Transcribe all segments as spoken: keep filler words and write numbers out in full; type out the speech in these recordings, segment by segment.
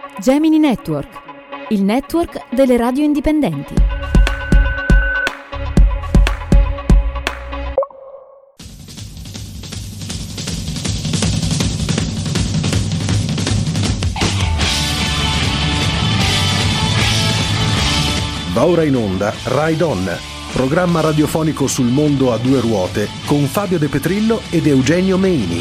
Gemini Network, il network delle radio indipendenti. Va ora in onda Ride On, programma radiofonico sul mondo a due ruote con Fabio De Petrillo ed Eugenio Meini.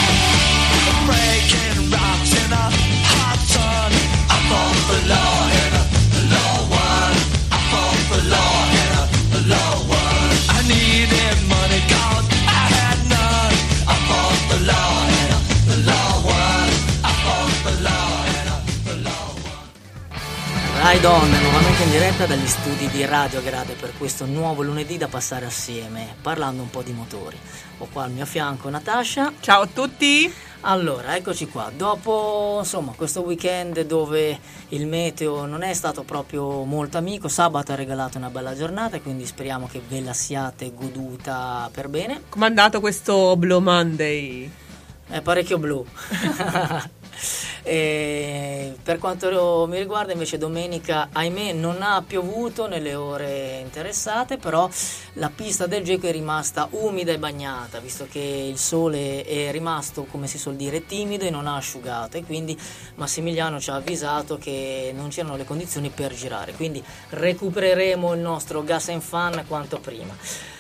Ride On, nuovamente in diretta dagli studi di Radio Grade per questo nuovo lunedì da passare assieme, parlando un po' di motori. Ho qua al mio fianco Natascia. Ciao a tutti! Allora, eccoci qua. Dopo, insomma, questo weekend dove il meteo non è stato proprio molto amico, sabato ha regalato una bella giornata, quindi speriamo che ve la siate goduta per bene. Com'è andato questo Blue Monday? È parecchio blu. E per quanto mi riguarda invece domenica, ahimè, non ha piovuto nelle ore interessate, però la pista del Geco è rimasta umida e bagnata, visto che il sole è rimasto, come si suol dire, timido e non ha asciugato, e quindi Massimiliano ci ha avvisato che non c'erano le condizioni per girare, quindi recupereremo il nostro gas and fan quanto prima.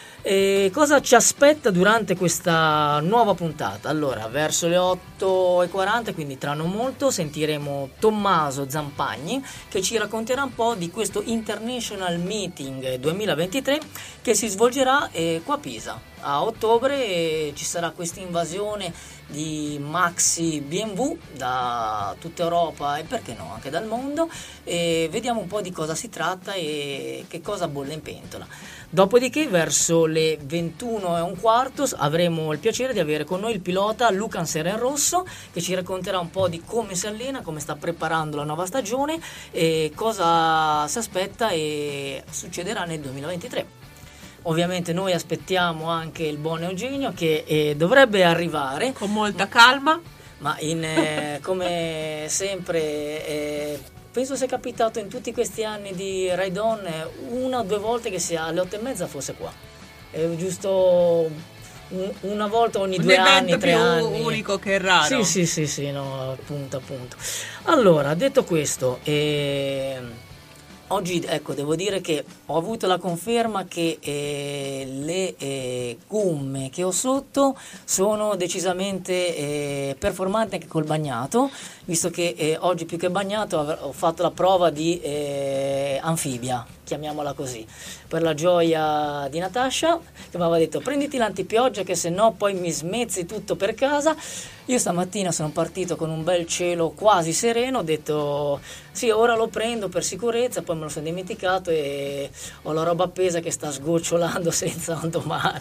E cosa ci aspetta durante questa nuova puntata? Allora, verso le otto e quaranta, quindi tra non molto, sentiremo Tommaso Zampagni che ci racconterà un po' di questo International Meeting duemilaventitré che si svolgerà eh, qua a Pisa. A ottobre eh, ci sarà questa invasione di maxi B M W da tutta Europa e perché no anche dal mondo, e vediamo un po' di cosa si tratta e che cosa bolle in pentola. Dopodiché verso le ventuno e un quarto avremo il piacere di avere con noi il pilota Luca Serenrosso che ci racconterà un po' di come si allena, come sta preparando la nuova stagione e cosa si aspetta e succederà nel duemilaventitré. Ovviamente noi aspettiamo anche il buon Eugenio che eh, dovrebbe arrivare con molta calma, ma in, eh, come sempre eh, penso sia capitato in tutti questi anni di Ride On eh, una o due volte che sia alle otto e mezza fosse qua, è giusto un, una volta ogni un due anni, tre più anni, unico che raro. Sì sì sì sì no appunto appunto. Allora, detto questo, eh, oggi, ecco, devo dire che ho avuto la conferma che eh, le eh, gomme che ho sotto sono decisamente eh, performanti anche col bagnato, visto che eh, oggi più che bagnato av- ho fatto la prova di eh, anfibia, chiamiamola così, per la gioia di Natascia che mi aveva detto prenditi l'antipioggia che se no poi mi smezzi tutto per casa. Io stamattina sono partito con un bel cielo quasi sereno, ho detto sì, ora lo prendo per sicurezza, poi me lo sono dimenticato e ho la roba appesa che sta sgocciolando senza un domani.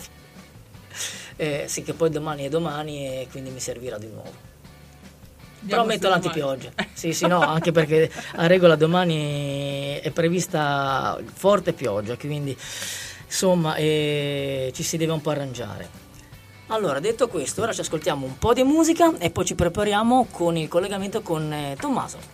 Eh, sì, che poi domani è domani e quindi mi servirà di nuovo. Però metto l'antipioggia. Sì, sì, no, anche perché a regola domani è prevista forte pioggia, quindi insomma eh, ci si deve un po' arrangiare. Allora, detto questo, ora ci ascoltiamo un po' di musica e poi ci prepariamo con il collegamento con eh, Tommaso.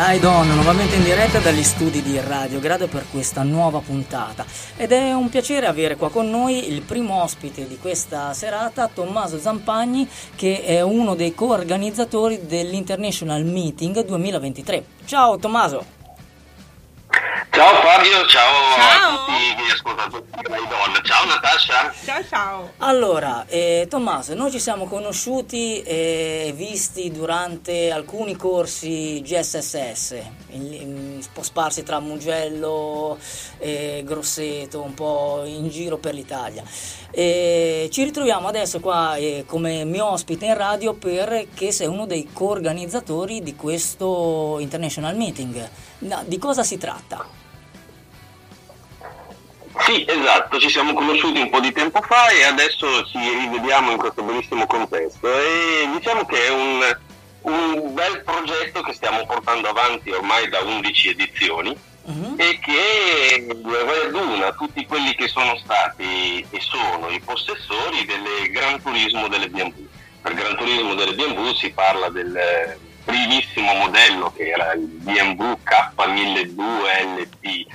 Ride On, nuovamente in diretta dagli studi di Radio Grado per questa nuova puntata, ed è un piacere avere qua con noi il primo ospite di questa serata, Tommaso Zampagni, che è uno dei coorganizzatori dell'International Meeting duemilaventitré. Ciao Tommaso! Ciao Fabio, ciao, ciao. a tutti gli ascoltatori di Ride On. Ciao Natascia. Ciao ciao. Allora, eh, Tommaso, noi ci siamo conosciuti e visti durante alcuni corsi G S S S, un po' sparsi tra Mugello e Grosseto, un po' in giro per l'Italia. E ci ritroviamo adesso qua eh, come mio ospite in radio perché sei uno dei coorganizzatori di questo International Meeting. No, di cosa si tratta? Sì, esatto, ci siamo conosciuti un po' di tempo fa e adesso ci rivediamo in questo bellissimo contesto e diciamo che è un, un bel progetto che stiamo portando avanti ormai da undici edizioni uh-huh. e che raduna tutti quelli che sono stati e sono i possessori del Gran Turismo delle B and W. Per Gran Turismo delle B and W si parla del primissimo modello che era il B and W K milleduecento L T,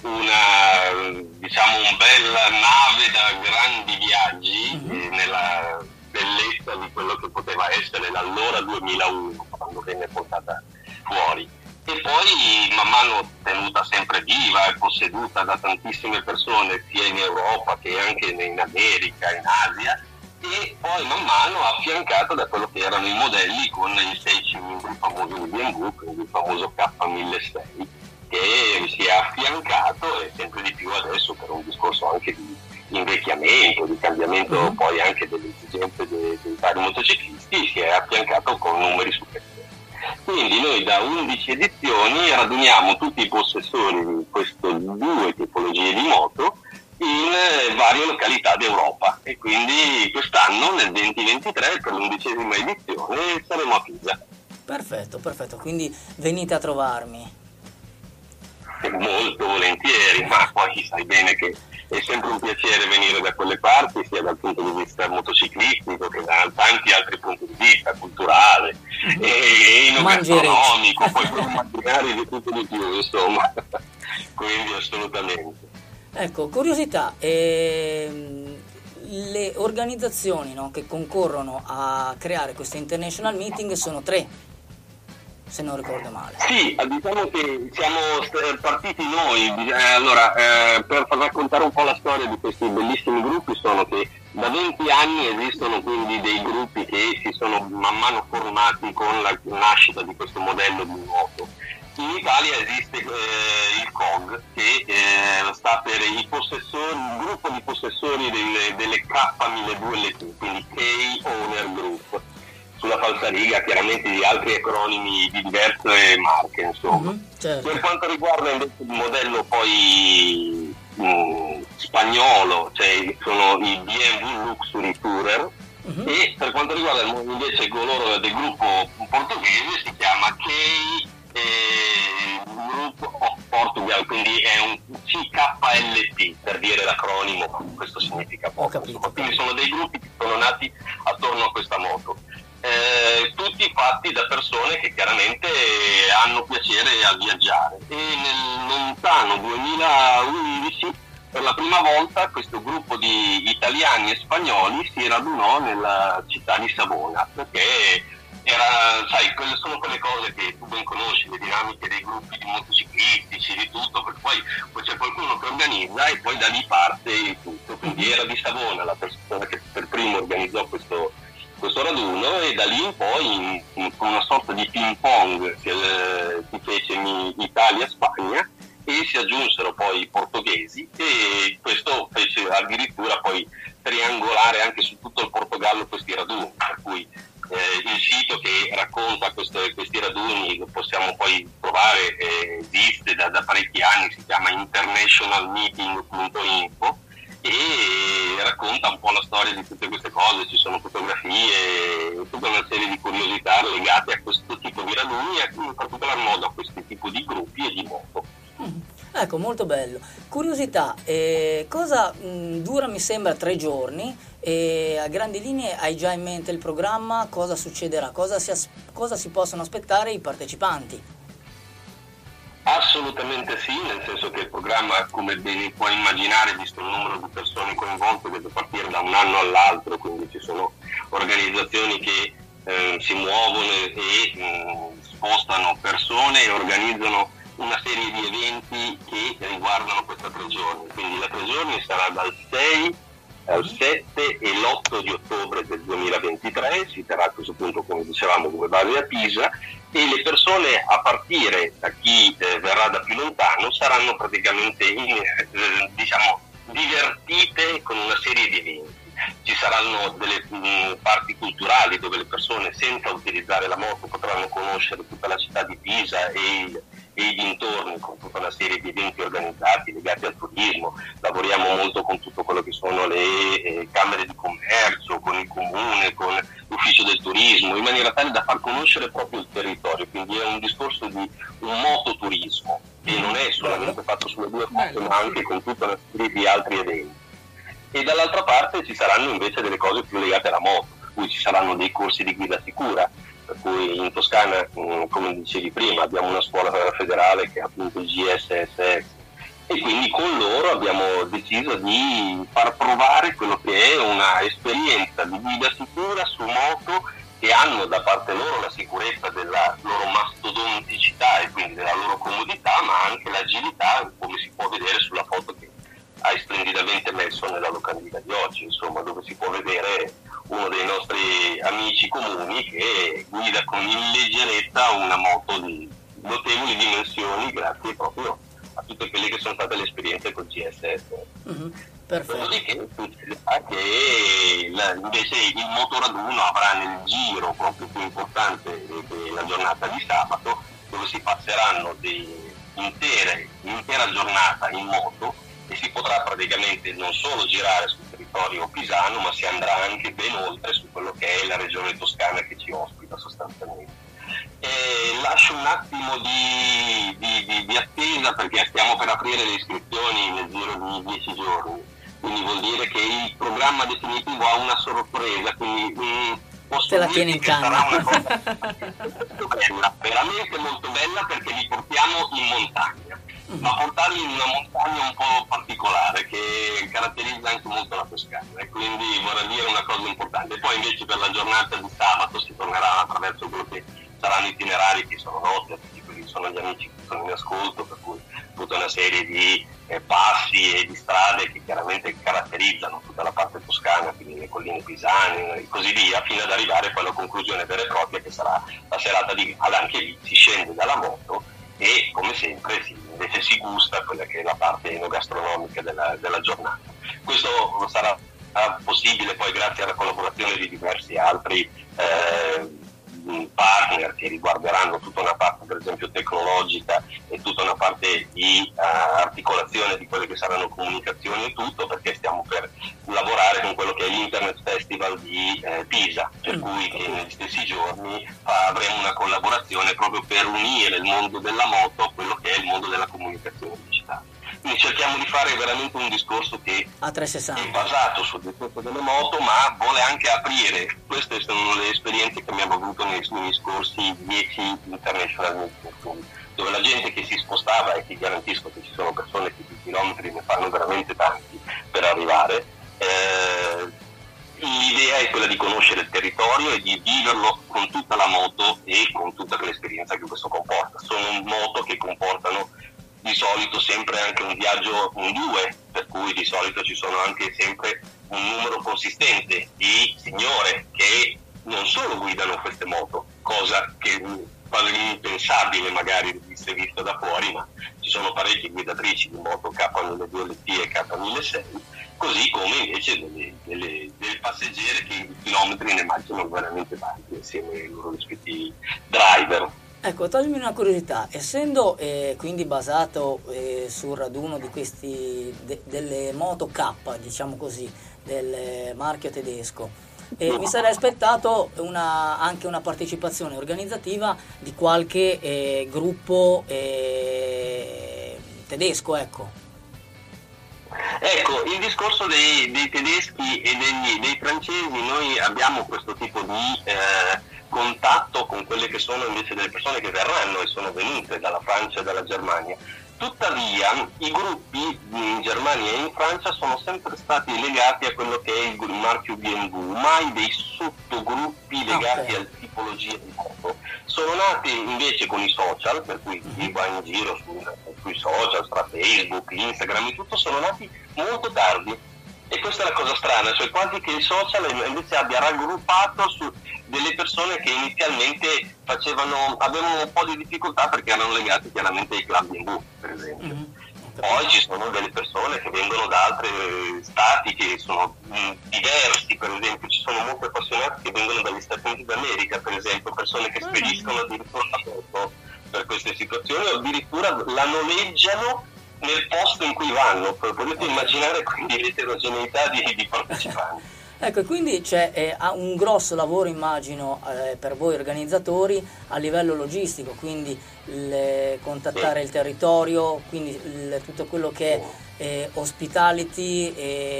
una diciamo un bella nave da grandi viaggi mm-hmm. eh, nella bellezza di quello che poteva essere l'allora duemilauno quando venne portata fuori, e poi man mano tenuta sempre viva e posseduta da tantissime persone sia in Europa che anche in America, in Asia, e poi man mano affiancata da quello che erano i modelli con i sei cilindri famosi di B and W, quindi il famoso K milleseicento, che si è affiancato e sempre di più adesso per un discorso anche di invecchiamento, di cambiamento mm-hmm. poi anche delle esigenze dei, dei vari motociclisti, si è affiancato con numeri superiori. Quindi noi da undici edizioni raduniamo tutti i possessori di queste due tipologie di moto in varie località d'Europa e quindi quest'anno nel duemilaventitré per l'undicesima edizione saremo a Pisa. Perfetto, perfetto, quindi venite a trovarmi. Molto volentieri, ma poi sai bene che è sempre un piacere venire da quelle parti, sia dal punto di vista motociclistico che da tanti altri punti di vista, culturale mm-hmm. e enogastronomico, poi per immaginare di tutto di più, insomma, quindi assolutamente. Ecco, curiosità, ehm, le organizzazioni no, che concorrono a creare questo International Meeting sono tre, se non ricordo male. Sì, diciamo che siamo partiti noi, allora eh, per far raccontare un po' la storia di questi bellissimi gruppi, sono che da venti anni esistono quindi dei gruppi che si sono man mano formati con la nascita di questo modello di moto. In Italia esiste eh, il C O G che eh, sta per i possessori, un gruppo di possessori delle, delle K milleduecento L T, quindi Key Owner Group, sulla falsariga chiaramente di altri acronimi di diverse marche, insomma. Mm-hmm, certo. Per quanto riguarda invece il modello poi mh, spagnolo, cioè sono i B and W Luxury Tourer, mm-hmm. e per quanto riguarda invece coloro del gruppo portoghese si chiama Key eh, Group of Portugal, quindi è un C K L T per dire l'acronimo, questo significa poco. Quindi sono dei gruppi che sono nati attorno a questa moto. Eh, tutti fatti da persone che chiaramente hanno piacere a viaggiare, e nel lontano duemilaundici per la prima volta questo gruppo di italiani e spagnoli si radunò nella città di Savona, perché era, sai, quelle sono quelle cose che tu ben conosci, le dinamiche dei gruppi di motociclistici, di tutto, perché poi, poi c'è qualcuno che organizza e poi da lì parte il tutto, quindi era di Savona la persona che per primo organizzò questo questo raduno, e da lì in poi in, in una sorta di ping pong si, eh, si fece in Italia-Spagna e si aggiunsero poi i portoghesi, e questo fece addirittura poi triangolare anche su tutto il Portogallo questi raduni, per cui eh, il sito che racconta queste, questi raduni lo possiamo poi trovare, eh, esiste da, da parecchi anni, si chiama international meeting punto info e racconta un po' la storia di tutte queste cose, ci sono fotografie, tutta una serie di curiosità legate a questo tipo di raduni e in particolar modo a questi tipi di gruppi e di moto. Mm. Ecco, molto bello. Curiosità, eh, cosa mh, dura mi sembra tre giorni, e a grandi linee hai già in mente il programma, cosa succederà, cosa si, as- cosa si possono aspettare i partecipanti? Assolutamente sì, nel senso che il programma, come ben puoi immaginare, visto il numero di persone coinvolte, deve partire da un anno all'altro, quindi ci sono organizzazioni che eh, si muovono e mh, spostano persone e organizzano una serie di eventi che riguardano questa tre giorni. Quindi la tre giorni sarà dal sei al sette e l'otto di ottobre del duemilaventitré, si terrà a questo punto, come dicevamo, come base a Pisa, e le persone, a partire da chi eh, verrà da più lontano, saranno praticamente in, eh, diciamo, divertite con una serie di eventi. Ci saranno delle mh, parti culturali dove le persone, senza utilizzare la moto, potranno conoscere tutta la città di Pisa e, il, e i dintorni, con tutta una serie di eventi organizzati legati al turismo. Lavoriamo molto con tutto quello che sono le eh, camere di commercio, con il comune, con l'ufficio del turismo, in maniera tale da far conoscere proprio il territorio. Quindi è un discorso di un mototurismo, che non è solamente fatto sulle due cose, ma anche con tutta una serie di altri eventi. E dall'altra parte ci saranno invece delle cose più legate alla moto, per cui ci saranno dei corsi di guida sicura, per cui in Toscana, come dicevi prima, abbiamo una scuola federale che è appunto il G S S S, e quindi con loro abbiamo deciso di far provare quello che è una esperienza di guida sicura su moto, che hanno da parte loro la sicurezza della loro mastodonticità e quindi della loro comodità, ma anche l'agilità, come si può vedere sulla foto che hai splendidamente messo nella locandina di oggi, insomma, dove si può vedere uno dei nostri amici comuni che guida con leggerezza una moto di notevoli dimensioni, grazie proprio a tutte quelle che sono state le esperienze con G S S. Mm-hmm. Perfetto. Dopodiché succederà che la, invece il motoraduno avrà nel giro proprio più importante la giornata di sabato, dove si passeranno dei, intere, l'intera giornata in moto, e si potrà praticamente non solo girare sul territorio pisano, ma si andrà anche ben oltre su quello che è la regione toscana che ci ospita sostanzialmente. E lascio un attimo di, di, di, di attesa, perché stiamo per aprire le iscrizioni nel giro di dieci giorni, quindi vuol dire che il programma definitivo ha una sorpresa, quindi mh, posso te la dirti tieni in che canna. sarà una cosa molto bella, veramente molto bella, perché li portiamo in montagna, ma portarli in una montagna un po' particolare che caratterizza anche molto la Toscana, e quindi vorrei dire una cosa importante. Poi invece per la giornata di sabato si tornerà attraverso quello che saranno itinerari che sono noti a tutti quelli che sono gli amici che sono in ascolto, per cui tutta una serie di eh, passi e di strade che chiaramente caratterizzano tutta la parte toscana, quindi le colline pisane e così via, fino ad arrivare poi alla conclusione vera e propria, che sarà la serata di gala. Anche lì si scende dalla moto e, come sempre, si, invece si gusta quella che è la parte enogastronomica della, della giornata. Questo sarà possibile poi grazie alla collaborazione di diversi altri eh, partner che riguarderanno tutta una parte, per esempio, tecnologica, e tutta una parte di uh, articolazione di quelle che saranno comunicazioni e tutto, perché stiamo per lavorare con quello che è l'Internet Festival di eh, Pisa, per mm. cui che negli stessi giorni fa, avremo una collaborazione proprio per unire il mondo della moto a quello che è il mondo della comunicazione digitale. Quindi cerchiamo di fare veramente un discorso che a trecentosessanta è basato sul discorso delle moto, ma vuole anche aprire. Queste sono le esperienze che abbiamo avuto nei, nei scorsi dieci International Meeting, dove la gente che si spostava, e ti garantisco che ci sono persone che di chilometri ne fanno veramente tanti per arrivare, eh, l'idea è quella di conoscere il territorio e di viverlo con tutta la moto e con tutta quell'esperienza che questo comporta. Sono moto che comportano di solito sempre anche un viaggio in due, per cui di solito ci sono anche sempre un numero consistente di signore che non solo guidano queste moto, cosa che è impensabile magari se visto da fuori, ma ci sono parecchie guidatrici di moto K mille due L T e K mille sei, così come invece delle, delle, delle passeggere che in chilometri ne mangiano veramente tanti insieme ai loro rispettivi driver. Ecco, toglimi una curiosità, essendo eh, quindi basato eh, sul raduno di questi de, delle moto K, diciamo così, del marchio tedesco, eh, mi sarei aspettato una, anche una partecipazione organizzativa di qualche eh, gruppo eh, tedesco, ecco. Ecco, il discorso dei, dei tedeschi e degli, dei francesi, noi abbiamo questo tipo di eh, contatto con quello quelle che sono invece delle persone che verranno e sono venute dalla Francia e dalla Germania. Tuttavia i gruppi in Germania e in Francia sono sempre stati legati a quello che è il marchio B and W, mai dei sottogruppi legati okay. al tipologia di moto. Sono nati invece con i social, per cui chi va in giro su, sui social, tra Facebook, Instagram e tutto, sono nati molto tardi. E questa è la cosa strana, cioè quasi che il social invece abbia raggruppato su delle persone che inizialmente facevano, avevano un po' di difficoltà perché erano legate chiaramente ai club B and W, per esempio. Mm-hmm. Poi ci sono delle persone che vengono da altri stati che sono mh, diversi, per esempio ci sono molti appassionati che vengono dagli Stati Uniti d'America, per esempio, persone che spediscono addirittura la foto per queste situazioni o addirittura la noleggiano nel posto in cui vanno. Potete immaginare quindi l'eterogeneità di, di partecipanti. Ecco, quindi c'è eh, un grosso lavoro, immagino, eh, per voi organizzatori a livello logistico, quindi il, contattare sì. il territorio, quindi il, tutto quello che è eh, hospitality,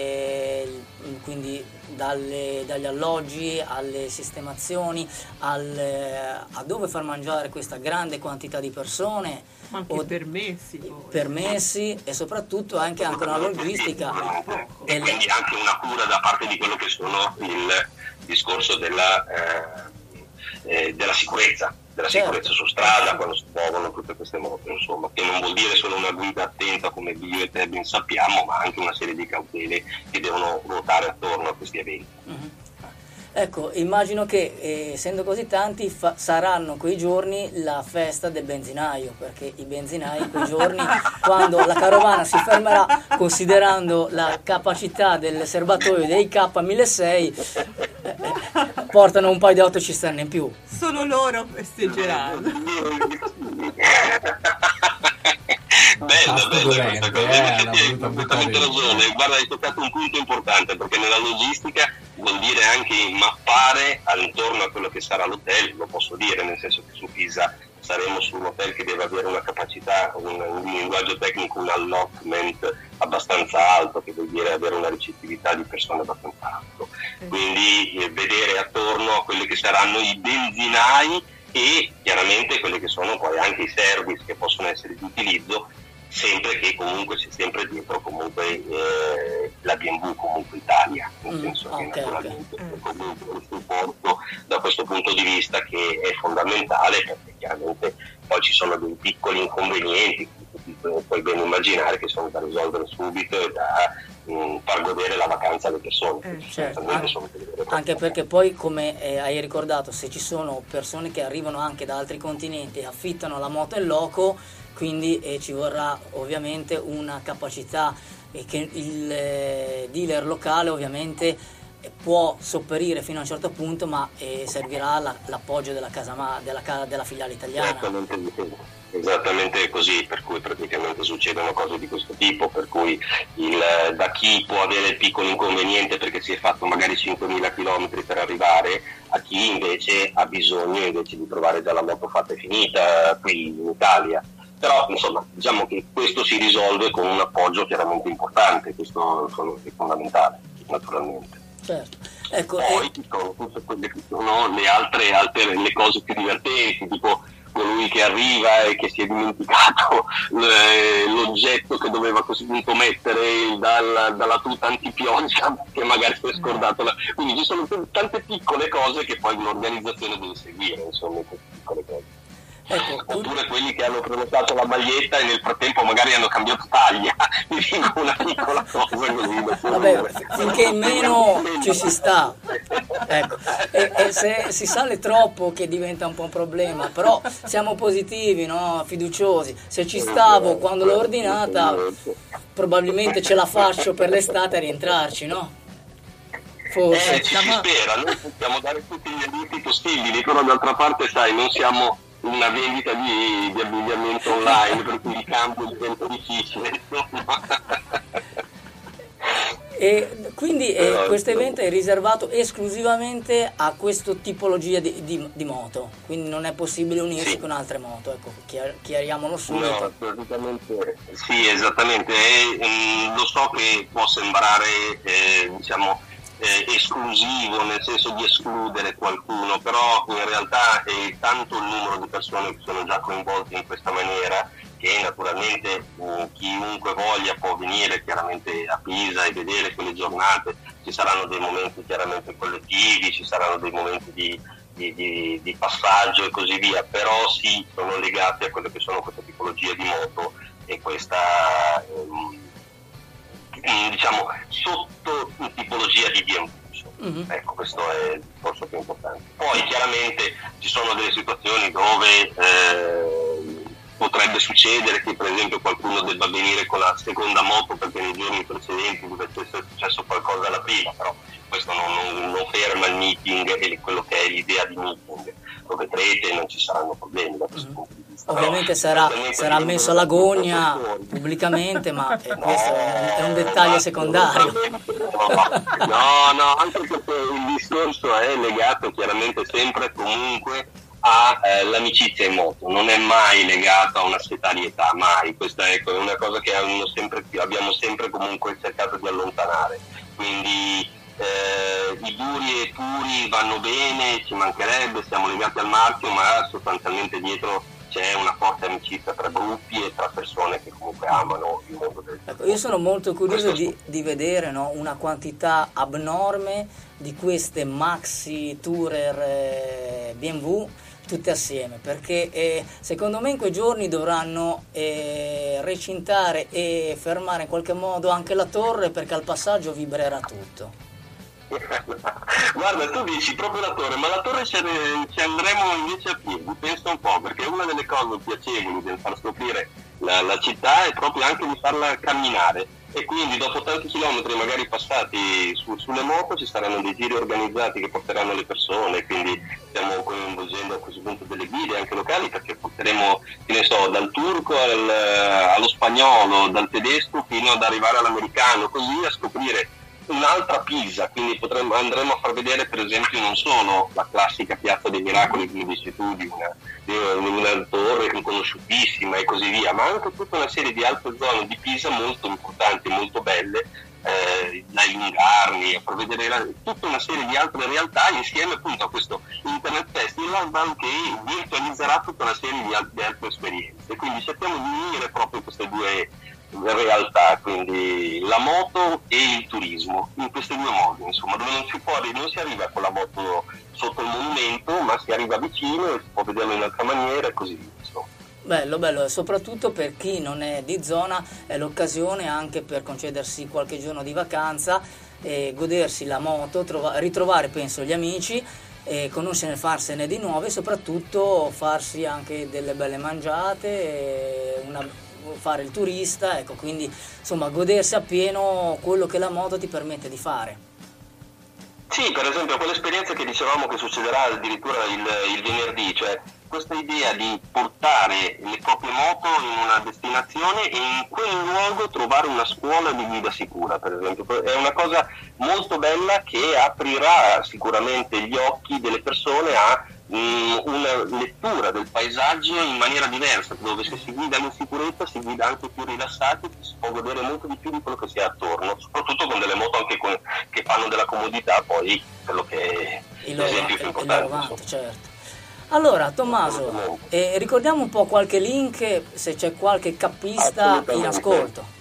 e, quindi dalle, dagli alloggi alle sistemazioni, al, a dove far mangiare questa grande quantità di persone. Anche o, permessi poi. permessi e soprattutto anche, anche una logistica e del... quindi anche una cura da parte di quello che sono il discorso della, eh, eh, della sicurezza della certo. sicurezza su strada quando si muovono tutte queste moto, insomma, che non vuol dire solo una guida attenta come io e te ben sappiamo, ma anche una serie di cautele che devono ruotare attorno a questi eventi. Mm-hmm. Ecco, immagino che eh, essendo così tanti fa- saranno quei giorni la festa del benzinaio, perché i benzinai quei giorni, quando la carovana si fermerà, considerando la capacità del serbatoio dei K milleseicento, eh, eh, portano un paio di autocisterne in più. Solo loro festeggeranno. Bella, bella questa cosa, eh, hai completamente ragione. Guarda, hai toccato un punto importante, perché nella logistica vuol dire anche mappare attorno a quello che sarà l'hotel, lo posso dire, nel senso che su Pisa saremo su un hotel che deve avere una capacità, un, un linguaggio tecnico, un allotment abbastanza alto, che vuol dire avere una ricettività di persone abbastanza alto. Quindi eh, vedere attorno a quelli che saranno i benzinai e chiaramente quelli che sono poi anche i service che possono essere di utilizzo, sempre che comunque sia sempre dietro comunque eh, la B and W comunque Italia, nel mm, senso okay, che naturalmente okay. comunque un supporto da questo punto di vista che è fondamentale, perché chiaramente poi ci sono dei piccoli inconvenienti che puoi ben immaginare che sono da risolvere subito e da mh, far godere la vacanza alle persone. Eh, certo. Anche, anche perché poi, come eh, hai ricordato, se ci sono persone che arrivano anche da altri continenti e affittano la moto in loco, quindi eh, ci vorrà ovviamente una capacità eh, che il eh, dealer locale ovviamente eh, può sopperire fino a un certo punto, ma eh, servirà la, l'appoggio della casa ma, della, della filiale italiana. Esattamente, esattamente così, per cui praticamente succedono cose di questo tipo, per cui il, da chi può avere piccolo inconveniente perché si è fatto magari cinquemila chilometri per arrivare, a chi invece ha bisogno invece di trovare già la moto fatta e finita qui in Italia. Però insomma diciamo che questo si risolve con un appoggio chiaramente importante, questo è fondamentale naturalmente. Certo. Ecco, poi ci sono tutte quelle che sono le altre, altre le cose più divertenti, tipo colui che arriva e che si è dimenticato l'oggetto che doveva così punto mettere dal, dalla tuta antipioggia, che magari si è scordato la... quindi ci sono t- tante piccole cose che poi un'organizzazione deve seguire, insomma, queste piccole cose. Ecco, oppure quelli che hanno prenotato la maglietta e nel frattempo magari hanno cambiato taglia, mi dico una piccola cosa così. Vabbè, finché in meno ci si sta, ecco. E, e se si sale troppo che diventa un po' un problema, però siamo positivi, no? Fiduciosi. Se ci stavo quando l'ho ordinata, probabilmente ce la faccio per l'estate a rientrarci, no? Forse. Eh, ci si spera, noi possiamo dare tutti gli aiuti possibili, però d'altra parte sai, non siamo una vendita di, di abbigliamento online, per cui il cambio diventa difficile. E quindi eh, questo evento è riservato esclusivamente a questa tipologia di, di, di moto, quindi non è possibile unirsi sì. con altre moto, ecco, chiar- chiariamolo subito. No, assolutamente sì, esattamente. E, mh, lo so che può sembrare eh, diciamo eh, esclusivo, nel senso di escludere qualcuno, però in realtà è tanto il numero di persone che sono già coinvolte in questa maniera che naturalmente eh, chiunque voglia può venire chiaramente a Pisa e vedere quelle giornate. Ci saranno dei momenti chiaramente collettivi, ci saranno dei momenti di, di, di, di passaggio e così via, però sì, sono legati a quelle che sono queste tipologie di moto e questa ehm, diciamo sotto tipologia di B M W. Mm-hmm. Ecco, questo è il discorso più importante. Poi chiaramente ci sono delle situazioni dove eh, potrebbe succedere che per esempio qualcuno debba venire con la seconda moto perché nei giorni precedenti dovesse essere successo qualcosa alla prima, però questo non, non, non ferma il meeting e quello che è l'idea di meeting. Lo vedrete, non ci saranno problemi da questo mm-hmm. punto di vista. Ovviamente sarà, sarà messo alla gogna pubblicamente, ma eh, no, questo è un dettaglio secondario. No, no, anche perché il discorso è legato chiaramente sempre comunque all'amicizia in moto, non è mai legato a una setarietà, mai. Questa è una cosa che sempre, abbiamo sempre comunque cercato di allontanare, quindi eh, i duri e puri vanno bene, ci mancherebbe, siamo legati al marchio, ma sostanzialmente dietro c'è una forte amicizia tra gruppi e tra persone che comunque amano il mondo del ecco, io sono molto curioso di, di vedere, no, una quantità abnorme di queste maxi tourer eh, B M W tutte assieme, perché eh, secondo me in quei giorni dovranno eh, recintare e fermare in qualche modo anche la torre, perché al passaggio vibrerà tutto. Guarda, tu dici proprio la torre, ma la torre ci andremo invece a piedi, pensa un po', perché una delle cose piacevoli del far scoprire la, la città è proprio anche di farla camminare, e quindi dopo tanti chilometri magari passati su, sulle moto ci saranno dei giri organizzati che porteranno le persone, quindi stiamo coinvolgendo a questo punto delle guide anche locali, perché porteremo, che ne so, dal turco al, allo spagnolo, dal tedesco fino ad arrivare all'americano, così a scoprire un'altra Pisa, quindi potremmo, andremo a far vedere per esempio non solo la classica Piazza dei Miracoli, come dici tu, di una, di una torre riconosciutissima e così via, ma anche tutta una serie di altre zone di Pisa molto importanti, molto belle, eh, dai Lungarni, a far vedere la, tutta una serie di altre realtà insieme appunto a questo Internet Festival che virtualizzerà tutta una serie di, al- di altre esperienze, quindi cerchiamo di unire proprio queste due realtà, quindi la moto e il turismo, in questi due modi, insomma, dove non si può, non si arriva con la moto sotto il monumento, ma si arriva vicino e si può vederlo in un'altra maniera e così via, insomma. Bello, bello, e soprattutto per chi non è di zona è l'occasione anche per concedersi qualche giorno di vacanza e godersi la moto, trova- ritrovare penso gli amici, e conoscere, farsene di nuove e soprattutto farsi anche delle belle mangiate, e una fare il turista, ecco, quindi insomma godersi appieno quello che la moto ti permette di fare. Sì, per esempio quell'esperienza che dicevamo che succederà addirittura il, il venerdì, cioè questa idea di portare le proprie moto in una destinazione e in quel luogo trovare una scuola di guida sicura, per esempio, è una cosa molto bella che aprirà sicuramente gli occhi delle persone a una lettura del paesaggio in maniera diversa, dove se si guida in sicurezza si guida anche più rilassati, si può godere molto di più di quello che si ha attorno, soprattutto con delle moto anche con, che fanno della comodità, poi quello che è il l'esempio più importante. Il vanto, certo. Allora Tommaso, eh, ricordiamo un po' qualche link, se c'è qualche cappista in ascolto.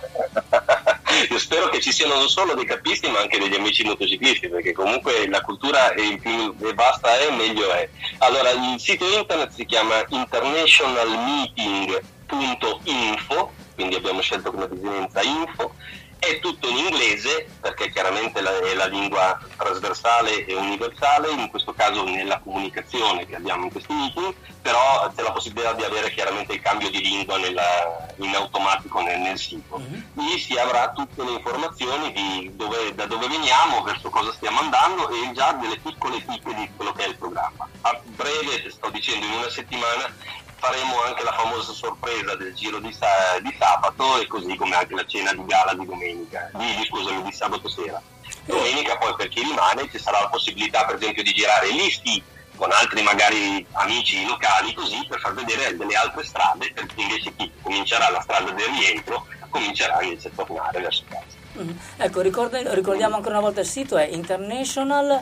Io spero che ci siano non solo dei cappisti ma anche degli amici motociclisti, perché comunque la cultura è più vasta è, meglio è. Allora, il sito internet si chiama international meeting punto info, quindi abbiamo scelto come desinenza info, è tutto in inglese perché chiaramente la, è la lingua trasversale e universale, in questo caso nella comunicazione che abbiamo in questi meeting, però c'è la possibilità di avere chiaramente il cambio di lingua nella, in automatico nel, nel sito. Mm-hmm. Lì si avrà tutte le informazioni di dove, da dove veniamo, verso cosa stiamo andando e già delle piccole chicche di quello che è il programma. A breve, sto dicendo in una settimana, faremo anche la famosa sorpresa del giro di, sa- di sabato e così come anche la cena di gala di domenica, di, di, scusami, di sabato sera. Domenica poi per chi rimane ci sarà la possibilità per esempio di girare lì sì, con altri magari amici locali così per far vedere delle altre strade, perché invece chi comincerà la strada del rientro comincerà invece a tornare verso casa. Mm. Ecco, ricorda, ricordiamo ancora una volta il sito, è international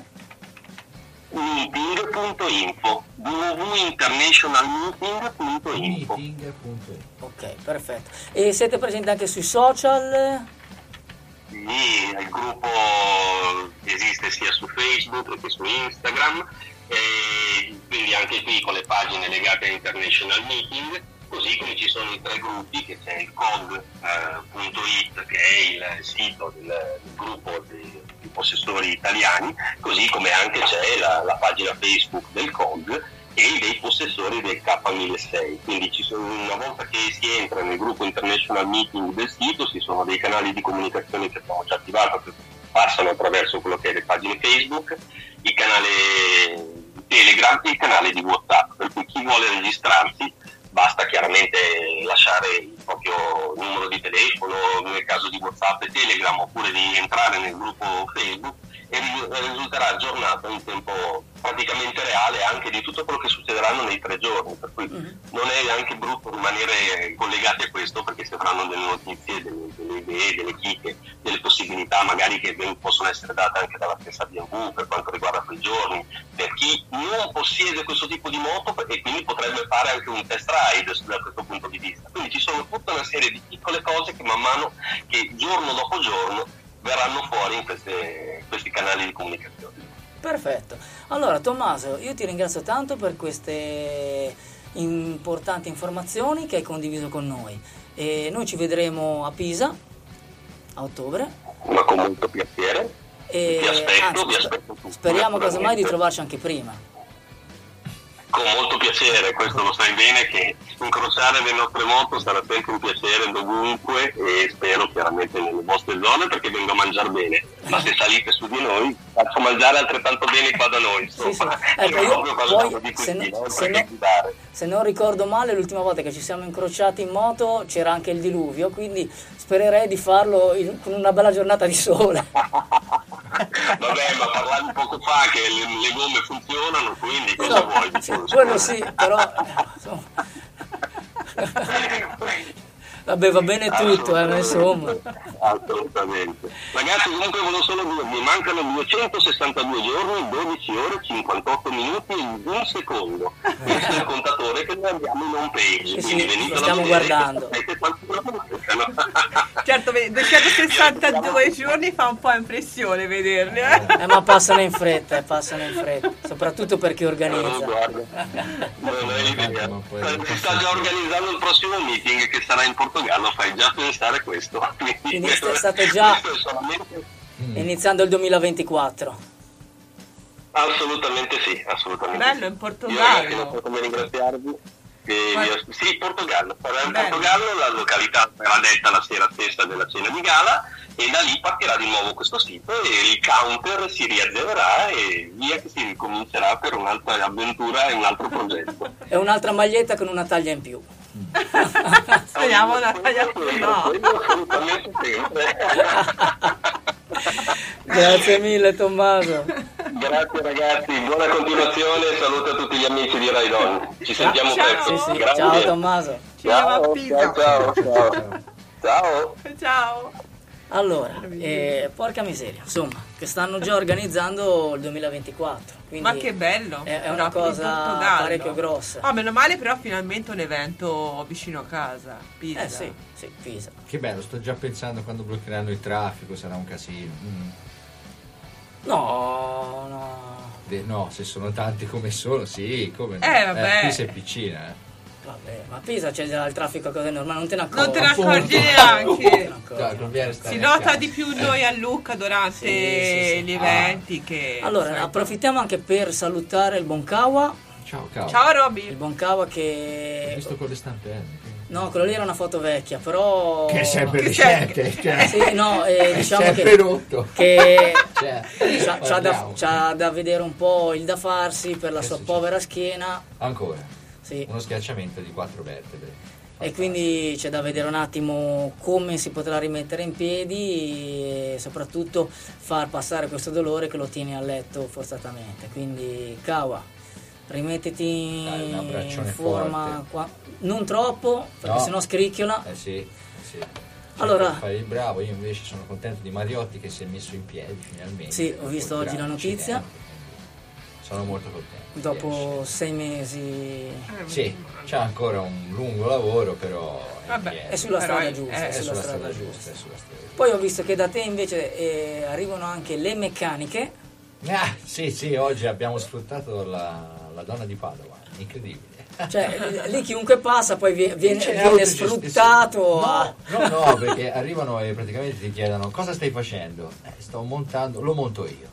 meeting punto info w w w punto international meeting punto info. Ok, perfetto. E siete presenti anche sui social? Sì, il gruppo esiste sia su Facebook che su Instagram, e quindi anche qui con le pagine legate a International Meeting, così come ci sono i tre gruppi, che c'è il C O G punto it, che è il sito del, del gruppo dei, dei possessori italiani, così come anche c'è la, la pagina Facebook del C O G e dei possessori del K milleseicento. Quindi ci sono, una volta che si entra nel gruppo International Meeting del sito, ci sono dei canali di comunicazione che abbiamo già attivato, che passano attraverso quello che è le pagine Facebook, il canale Telegram e il canale di WhatsApp, per cui chi vuole registrarsi basta chiaramente lasciare il proprio numero di telefono, nel caso di WhatsApp e Telegram, oppure di entrare nel gruppo Facebook, e risulterà aggiornato in tempo praticamente reale anche di tutto quello che succederanno nei tre giorni, per cui mm-hmm. non è anche brutto rimanere collegati a questo, perché si avranno delle notizie, delle, delle idee, delle chicche, delle possibilità magari che possono essere date anche dalla stessa B and W per quanto riguarda quei giorni, per chi non possiede questo tipo di moto e quindi potrebbe fare anche un test ride da questo punto di vista. Quindi ci sono tutta una serie di piccole cose che man mano, che giorno dopo giorno verranno fuori in queste, questi canali di comunicazione. Perfetto. Allora Tommaso, io ti ringrazio tanto per queste importanti informazioni che hai condiviso con noi, e noi ci vedremo a Pisa a ottobre. Ma con molto piacere. E vi aspetto, anzi, vi aspetto tutti, speriamo casomai di trovarci anche prima. Con molto piacere, questo lo sai bene, che incrociare le nostre moto sarà sempre un piacere dovunque, e spero chiaramente nelle vostre zone, perché vengo a mangiare bene. Ma se salite su di noi, faccio mangiare altrettanto bene qua da noi. Insomma, sì, sì. Ecco, io, poi, di se, così, no, no? se, no, se non ricordo male, l'ultima volta che ci siamo incrociati in moto c'era anche il diluvio, quindi spererei di farlo in, con una bella giornata di sole. Vabbè, ma parlavi poco fa che le, le gomme funzionano, quindi cosa no, vuoi? Sì, quello sì, però insomma. Vabbè, va bene tutto, eh, insomma. Assolutamente. Ragazzi, comunque volevo solo dire, mi mancano duecentosessantadue giorni, dodici ore, cinquantotto minuti e un secondo. Questo è il contatore che noi abbiamo in home page. Sì, sì, lo stiamo guardando. Certo, duecentosessantadue giorni fa un po' impressione vederli. Eh? Eh, ma passano in fretta, eh, passano in fretta, soprattutto per chi organizza. No, non è idea. Si sta già organizzando il prossimo meeting che sarà in Portogallo, fai già pensare questo. Quindi state già iniziando il duemilaventiquattro. Assolutamente sì, assolutamente. Bello, in Portogallo. Io non so come ringraziarvi. Che vi... Sì, Portogallo. Sarà in Portogallo, la località sarà detta la sera stessa della cena di gala, e da lì partirà di nuovo questo sito e il counter si riazzererà e via che si ricomincerà per un'altra avventura e un altro progetto. E un'altra maglietta con una taglia in più. Speriamo una taglia in più, no. Assolutamente sempre. Grazie mille Tommaso. Grazie ragazzi, buona continuazione e saluto a tutti gli amici di Ride On. Ci sentiamo ciao. presto. Sì, sì. Grazie. Ciao Tommaso. Ci vediamo a Pisa. Ciao, ciao, ciao. Ciao. Ciao. Allora, eh, porca miseria, insomma, che stanno già organizzando il duemilaventiquattro. Quindi ma che bello! È, è una cosa parecchio grossa. Oh, meno male, però finalmente un evento vicino a casa, Pisa. Eh sì, sì, Pisa. Che bello, sto già pensando quando bloccheranno il traffico, sarà un casino. Mm. No, no. De, no, se sono tanti come sono, sì, come no. Eh, vabbè. Eh, qui sei piccina, eh. Vabbè, ma a Pisa c'è già il traffico a cose normali, non te ne accorgi. Non te ne accorgi neanche. No, non viene si nota di più noi a Lucca durante sì, sì, sì. gli eventi. Ah. Che allora, sai, approfittiamo anche per salutare il buon Kawa. Ciao Kawa. Ciao Roby. Il buon Kawa che... Ho visto con le stampe. No, quello lì era una foto vecchia, però... Che è sempre recente. Cioè... Sì, no, eh, diciamo sempre che... rotto. Che cioè, c'ha, c'ha, da, c'ha da vedere un po' il da farsi per la che sua povera schiena. Ancora. Sì. Uno schiacciamento di quattro vertebre. E quindi c'è da vedere un attimo come si potrà rimettere in piedi e soprattutto far passare questo dolore che lo tiene a letto forzatamente. Quindi Kawa, rimettiti Dai, in forma qua. Non troppo, perché no. sennò scricchiola. Eh sì, sì. Allora, per fare il bravo. Io invece sono contento di Mariotti che si è messo in piedi finalmente. Sì, ho visto oggi la notizia. Accidenti. Sono molto contento. Dopo sei mesi Eh, Sì, c'è ancora un lungo lavoro, però è, Vabbè, in piedi. è sulla Però strada è- giusta. è È È sulla sulla strada strada giusta. giusta, è sulla strada giusta. Poi ho visto che da te invece eh, arrivano anche le meccaniche. Ah, sì, sì, oggi abbiamo sfruttato la, la donna di Padova, incredibile. Cioè, lì chiunque passa poi vie- viene, C'è viene autogestione. sfruttato. a- No, no, no, perché arrivano e praticamente ti chiedono cosa stai facendo? Eh, sto montando, lo monto io.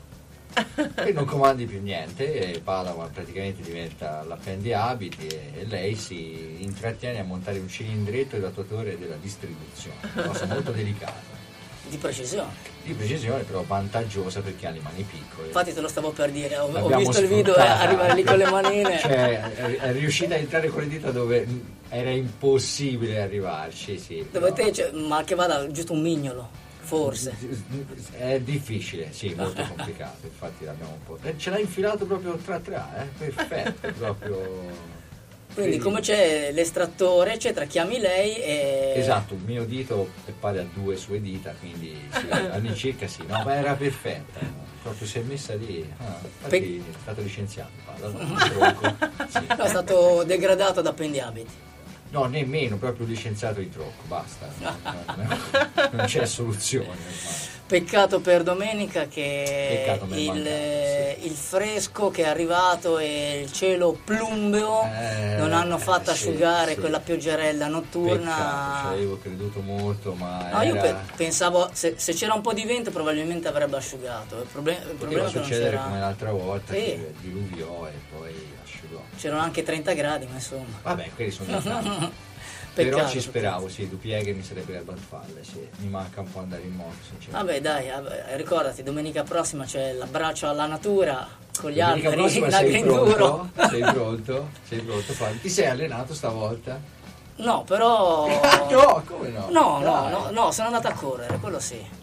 E non comandi più niente, e Padova praticamente diventa l'appendiabiti e, e lei si intrattiene a montare un cilindretto e l'attuatore della distribuzione, una cosa molto delicata, Di precisione. di precisione però vantaggiosa perché ha le mani piccole. Infatti te lo stavo per dire, ho, ho L'abbiamo visto il video e sfruttata. arrivare lì con le manine. Cioè, è, è riuscita a entrare con le dita dove era impossibile arrivarci, sì. Dove però- te, cioè, ma che vada giusto un mignolo, forse. È difficile, sì, molto complicato, infatti l'abbiamo un po'. E ce l'ha infilato proprio tra tra, eh? Perfetto, proprio. Quindi come c'è l'estrattore, eccetera, chiami lei e... Esatto, il mio dito è pari a due sue dita, quindi sì, all'incirca sì, no, ma era perfetta, no? Proprio si è messa lì, ah, infatti Pe- è stato licenziato, Padova, tronco, sì. No, è stato degradato ad appendiabiti. No, nemmeno, proprio licenziato di tronco, basta, no, no, no, non c'è soluzione ormai. Peccato per domenica che Peccato mi è il, mancato, sì. il fresco che è arrivato e il cielo plumbeo Eh, non hanno fatto eh, asciugare sì, quella sì. pioggerella notturna. Peccato, ci avevo creduto molto, ma No, io era... pe- pensavo se, se c'era un po' di vento probabilmente avrebbe asciugato. Il, proble- il poteva problema è che non succedere c'era. come l'altra volta, Sì. che diluviò e poi asciugò. C'erano anche trenta gradi, ma insomma. Vabbè, quelli sono dettagli. Peccato. Però ci speravo, sì, due pieghe mi sarebbe a farfalle, sì. Mi manca un po' andare in moto, sinceramente. Vabbè, dai, vabbè, ricordati, domenica prossima c'è l'abbraccio alla natura con gli Domenica alberi prossima in sei agrenduro. pronto? Sei pronto? Sei pronto? Fabio? Ti sei allenato stavolta? No, però. No, come no? No, no, Dai. no, no, sono andata a correre, quello sì.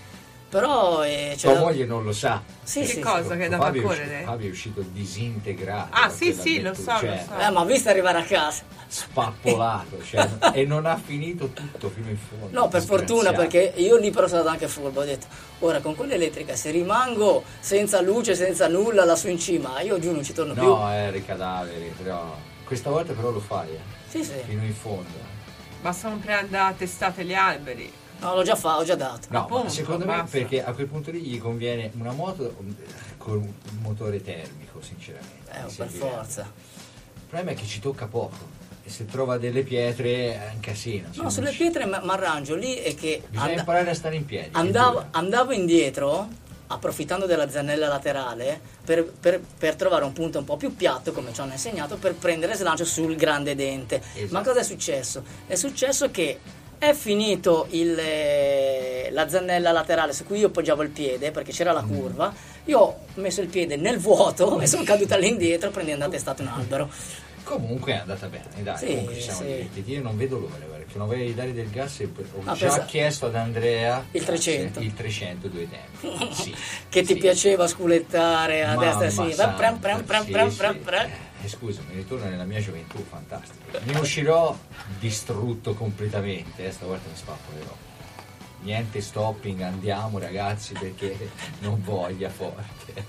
Però eh, c'è Tua da- moglie non lo sa. Sì, Che sì, cosa? sì. che è da Fabio è correre? uscito- Fabio è uscito disintegrato. Ah, da sì, quella sì, lo avventura, so, lo cioè, so. Eh, ma vista arrivare a casa. spappolato, cioè, e non ha finito tutto fino in fondo. No, per fortuna, disgraziato. perché io lì però sono stato anche furbo, ho detto, ora con quella elettrica se rimango senza luce, senza nulla lassù in cima, io giù non ci torno più. No, eh, i cadaveri, però. Questa volta però lo fai, eh, Sì, sì. fino in fondo. Basta non prendere a testate gli alberi. No, l'ho già fatto, ho già dato. No, Appunto, ma secondo me basta. perché a quel punto lì gli conviene una moto con un motore termico, sinceramente. Eh, mi per servirebbe. forza. Il problema è che ci tocca poco e se trova delle pietre è un casino. se No, non sulle ci- pietre mi arrangio lì è che Bisogna and- imparare a stare in piedi. che andavo, dura. andavo indietro, approfittando della zanella laterale, per, per- per trovare un punto un po' più piatto, come ci hanno insegnato, per prendere slancio sul grande dente. Esatto. Ma cosa è successo? È successo che è finito il, eh, la zannella laterale su cui io poggiavo il piede, perché c'era la curva, io ho messo il piede nel vuoto e sono caduta all'indietro prendendo a testata un albero. Comunque è andata bene, dai, Sì, comunque ci siamo sì. divertiti. Io non vedo l'ora, perché non voglio dare del gas e ho Ah, già pensa- chiesto ad Andrea Il trecento. il trecento due tempi. Sì, Che ti sì. piaceva sculettare a Mamma destra e a sinistra. santa, Pram, pram, pram, sì, pram, sì. pram, pram. Eh, scusa, mi ritorno nella mia gioventù, fantastico. Ne uscirò distrutto completamente, eh, stavolta mi spappolerò. Niente stopping, andiamo ragazzi perché non voglia forte.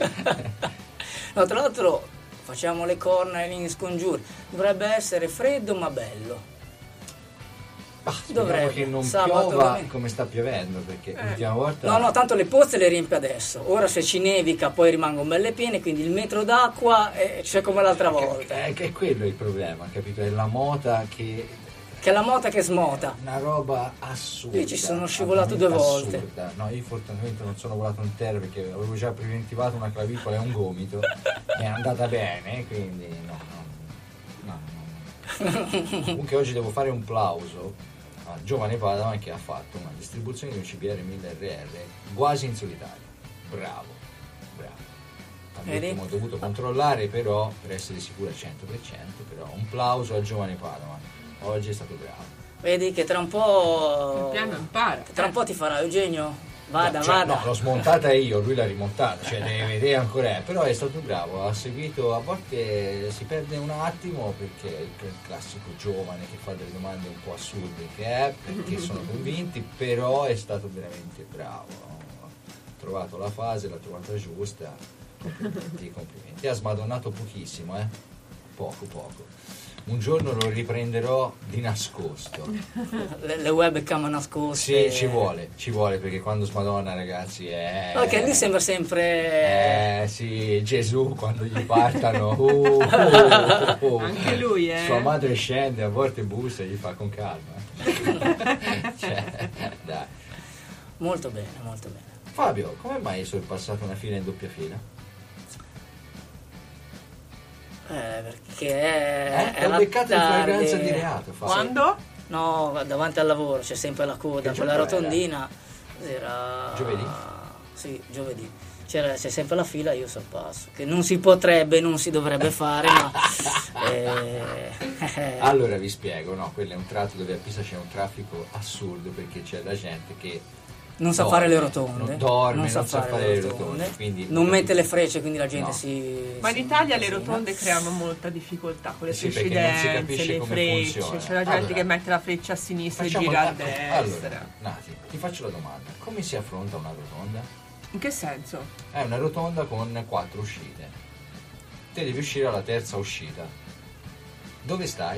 No, tra l'altro facciamo le corna in scongiuri. Dovrebbe essere freddo ma bello. Ah, speriamo Dovrebbe. che non Sabato, piova domenica. come sta piovendo, perché Eh. l'ultima volta... No, no, tanto le pozze le riempie adesso. Ora se ci nevica poi rimangono belle piene, quindi il metro d'acqua eh, c'è come l'altra volta. È, è quello il problema, capito? È la mota che... Che è la mota che smota. Una roba assurda. Io ci sono scivolato due volte. assurda. No, io fortunatamente non sono volato in terra perché avevo già preventivato una clavicola e un gomito. È andata bene, quindi no, no, no, no. Comunque oggi devo fare un plauso al giovane Padawan che ha fatto una distribuzione di un C B R mille R R quasi in solitario. Bravo, bravo. Vedi? Abbiamo dovuto controllare però per essere sicuri al cento per cento, però un plauso al giovane Padawan. oggi è stato bravo. Vedi che tra un po'... piano impara. Tra un po' ti farà Eugenio. Vada, no, cioè, vada. No, l'ho smontata io, lui l'ha rimontata, cioè deve vedere ancora, però è stato bravo, ha seguito, a volte si perde un attimo perché è il classico giovane che fa delle domande un po' assurde che è, perché sono convinti, però è stato veramente bravo, ha trovato la fase, l'ha trovata giusta, complimenti, complimenti, ha smadonnato pochissimo, eh? poco poco. Un giorno lo riprenderò di nascosto. Le, le webcam nascoste. Sì, ci vuole, ci vuole perché quando smadonna ragazzi è... Ok, lui sembra sempre... Eh sì, Gesù quando gli partano. Uh, uh, uh, uh. Anche lui, eh. Sua madre scende, a volte bussa e gli fa con calma. Cioè, dai. Molto bene, molto bene. Fabio, come mai hai sorpassato una fila in doppia fila? Eh, perché Eh, è l'ho beccato in tardi. flagranza di reato. Fabio. Quando? No, davanti al lavoro c'è sempre la coda, Che quella giorno rotondina. Era... Giovedì? Sì, giovedì. C'era, c'è sempre la fila, io sorpasso. Che non si potrebbe, non si dovrebbe fare, ma... eh... Allora vi spiego, no, quello è un tratto dove a Pisa c'è un traffico assurdo perché c'è la gente che non sa dorme, fare le rotonde, non dorme, non sa non sa fare, fare le le rotonde, rotonde, quindi non mette le frecce, quindi la gente No. si... Ma in si Italia le incasina. rotonde creano molta difficoltà con le Sì, perché non si precedenze, capisce le come frecce, funziona. c'è la gente Allora, che mette la freccia a sinistra e Facciamo gira a il- destra. Allora, Nati, ti faccio la domanda. Come si affronta una rotonda? In che senso? È una rotonda con quattro uscite. Te devi uscire alla terza uscita. Dove stai?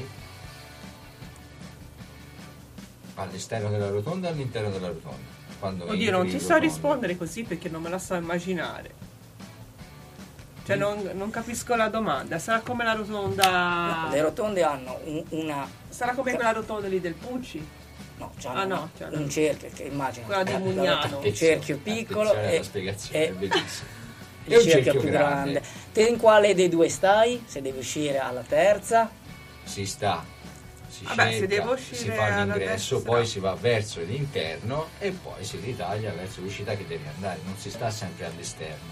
All'esterno della rotonda o all'interno della rotonda? Quando Oddio, entri non in ti so rotonda. rispondere così perché non me la so immaginare. Cioè non, non capisco la domanda. Sarà come la rotonda... No, le rotonde hanno un- una... Sarà come quella rotonda lì del Pucci? No, c'hanno Ah, no, una- c'hanno- un cerchio che immagino Quella di la- Mugnano. un cerchio piccolo Attenzione e, alla spiegazione, e è bellissimo. il È un cerchio cerchio più grande. grande. Te in quale dei due stai? Se devi uscire alla terza, Si sta, si Vabbè, se cerca, devo uscire si fa alla l'ingresso, destra. poi si va verso l'interno e poi si ritaglia verso l'uscita che devi andare, non si sta sempre all'esterno.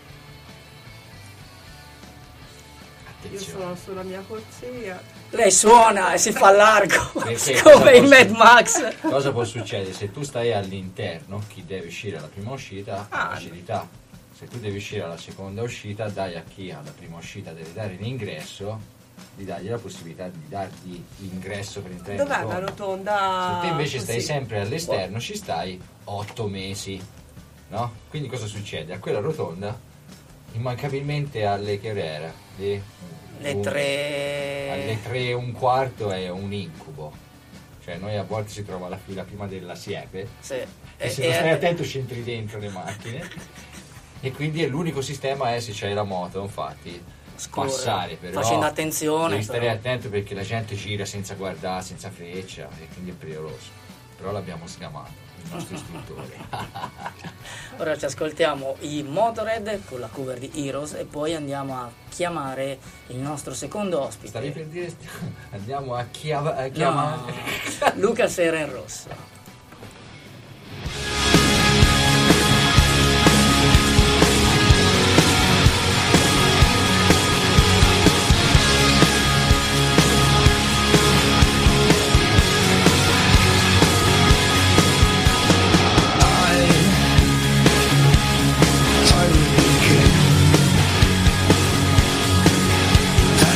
Io Attenzione. sono sulla mia corsia. lei suona e si fa largo Perché come cosa in posso- Mad Max. Cosa può succedere? Se tu stai all'interno, chi deve uscire alla prima uscita ha Ah. facilità. Se tu devi uscire alla seconda uscita, dai a chi alla prima uscita deve dare l'ingresso, di dargli la possibilità di dargli l'ingresso per entrare in Dov'è la rotonda. rotonda? Se te invece stai così? sempre all'esterno, ci stai otto mesi, no? Quindi cosa succede? A quella rotonda, immancabilmente alle che ore era? Le, Le un- tre... alle tre e un quarto è un incubo. Cioè noi a volte si trova la fila prima della siepe Sì. e E- se e- non stai attento c'entri dentro le macchine e quindi è l'unico sistema è se c'hai la moto, infatti Scorre, passare però facendo attenzione, devi stare però. attento perché la gente gira senza guardare, senza freccia e quindi è pericoloso, però l'abbiamo sgamato il nostro istruttore. Ora ci ascoltiamo i Motorhead con la cover di Heroes e poi andiamo a chiamare il nostro secondo ospite. Stavi per dire andiamo a, chiava- a No, chiamare Luca Sera in rosso.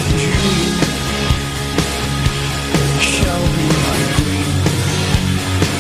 Shall be my queen.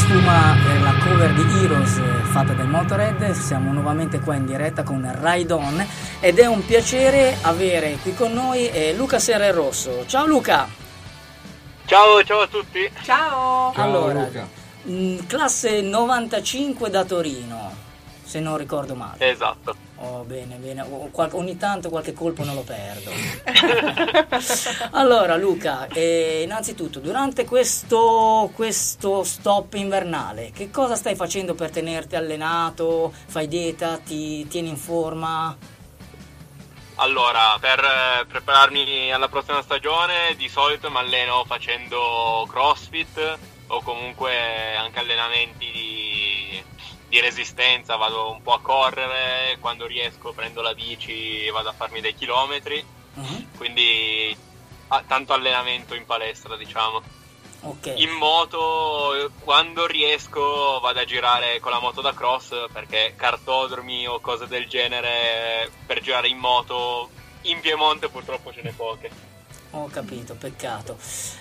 Postuma, eh, la cover di Heroes eh, fatta dal Motorhead. Siamo nuovamente qua in diretta con Ride On ed è un piacere avere qui con noi eh, Luca Serrerosso. Ciao Luca! Ciao, ciao a tutti! Ciao! Ciao, Allora, Luca. mh, classe novantacinque da Torino, se non ricordo male. Esatto. Oh, bene, bene. O- qual- ogni tanto qualche colpo non lo perdo. Allora, Luca, eh, innanzitutto, durante questo, questo stop invernale, che cosa stai facendo per tenerti allenato? Fai dieta? Ti tieni in forma? Allora, per eh, prepararmi alla prossima stagione di solito mi alleno facendo CrossFit o comunque anche allenamenti di, di resistenza, vado un po' a correre, quando riesco prendo la bici e vado a farmi dei chilometri, Uh-huh. quindi ah, tanto allenamento in palestra, diciamo. Ok. In moto, quando riesco vado a girare con la moto da cross, perché cartodromi o cose del genere per girare in moto in Piemonte purtroppo ce ne poche. Ho capito, peccato.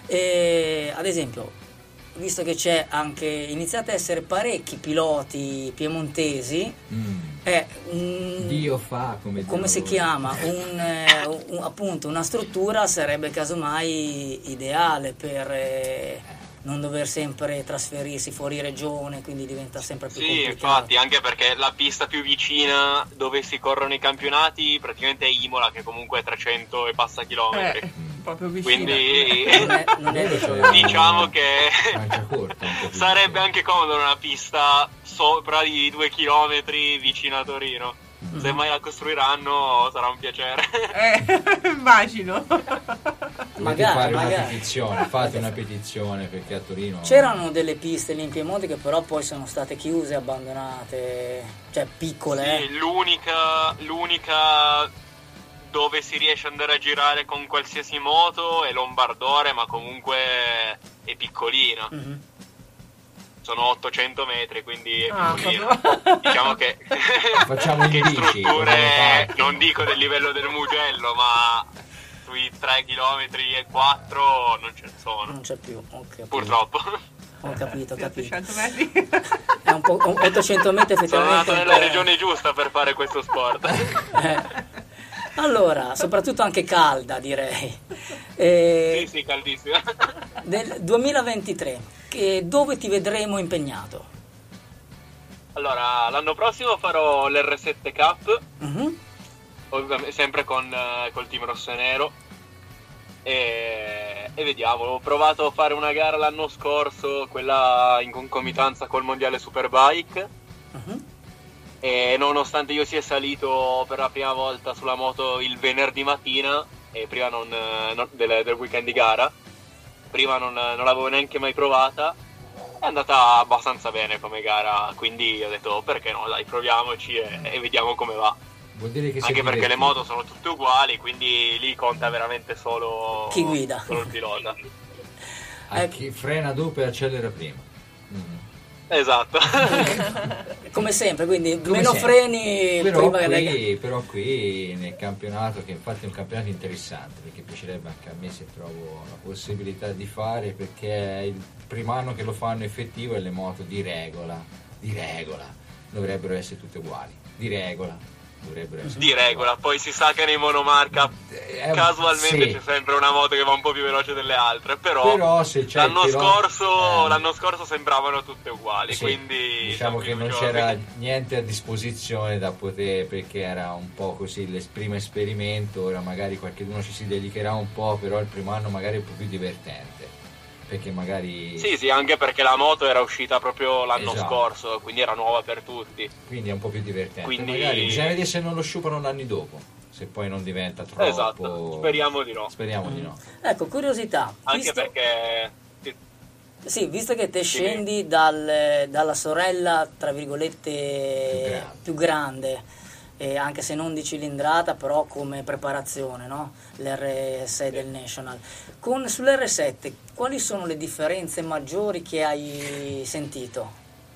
E, ad esempio, visto che c'è anche, iniziate a essere parecchi piloti piemontesi, Mm. è un, Dio fa come come Dio si vuole. chiama? Un, eh, un- appunto una struttura sarebbe casomai ideale per eh, non dover sempre trasferirsi fuori regione, quindi diventa sempre più Sì, complicato. infatti, anche perché la pista più vicina dove si corrono i campionati praticamente è Imola, che comunque è trecento e passa chilometri. Eh, proprio vicino. Quindi Non è, non è Quello di- c'è- diciamo che Mangia corta, un po' più sarebbe vicino. anche comodo una pista sopra di due chilometri vicino a Torino. Se mai la costruiranno sarà un piacere. Eh, immagino. Dovete Magari, fare una magari. petizione, fate una petizione perché a Torino C'erano delle piste lì in Piemonte che però poi sono state chiuse, abbandonate, cioè piccole. eh. Sì, l'unica, l'unica dove si riesce ad andare a girare con qualsiasi moto è Lombardore, ma comunque è piccolina. Mhm. Sono ottocento metri, quindi è Ah, piccolina. proprio. Diciamo che, Facciamo in che bici, strutture, come non dico del livello del Mugello, ma sui tre chilometri e quattro non ce ne sono, Non c'è più, ho capito. purtroppo. Ho capito, ho capito. ottocento metri. È un po' ottocento metri Sono effettivamente. nato un nella po'- regione giusta per fare questo sport. Eh. Allora, soprattutto anche calda, direi. Eh, Sì, sì, caldissima. Del duemilaventitré, che- dove ti vedremo impegnato? Allora, l'anno prossimo farò l'R sette Cup, Mhm. ovviamente sempre con eh, col team rosso e nero. E, e vediamo, ho provato a fare una gara l'anno scorso, quella in concomitanza col mondiale Superbike. Mhm. E nonostante io sia salito per la prima volta sulla moto il venerdì mattina, e prima non, eh, non- del, del weekend di gara, prima non, non l'avevo neanche mai provata, è andata abbastanza bene come gara, quindi ho detto perché no, dai, proviamoci e, e vediamo come va. Vuol dire che Anche sei perché le divertito. moto sono tutte uguali, quindi lì conta veramente solo Chi guida. solo il pilota. A Eh. chi frena dopo e accelera prima. Mm. Esatto. Come sempre, quindi Come meno sempre. freni Però prima che le- qui, però qui nel campionato, che infatti è un campionato interessante, perché piacerebbe anche a me se trovo la possibilità di fare, perché è il primo anno che lo fanno effettivo e le moto di regola, di regola, dovrebbero essere tutte uguali, di regola. Dovrebbero essere Di tutte regola, poi si sa che nei monomarca Eh, casualmente sì. c'è sempre una moto che va un po' più veloce delle altre, però, Però se c'è il l'anno, pilota- scorso, eh. l'anno scorso sembravano tutte uguali, Sì, quindi diciamo siamo che non fiduciosi. c'era niente a disposizione da poter, perché era un po' così il primo esperimento. Ora magari qualcuno ci si dedicherà un po', però il primo anno magari è un po' più divertente, perché magari Sì, sì, anche perché la moto era uscita proprio l'anno Esatto. scorso, quindi era nuova per tutti. quindi è un po' più divertente. Quindi- Magari bisogna vedere se non lo sciupano l'anno dopo, se poi non diventa troppo. Esatto, speriamo di no. Speriamo di no. Ecco, curiosità. Anche visto- perché sì, Sì, visto che te Sì. scendi dal- dalla sorella, tra virgolette, Più grande. più grande, e anche se non di cilindrata, però come preparazione, no? L'R sei del National. Con, sull'R sette, quali sono le differenze maggiori che hai sentito?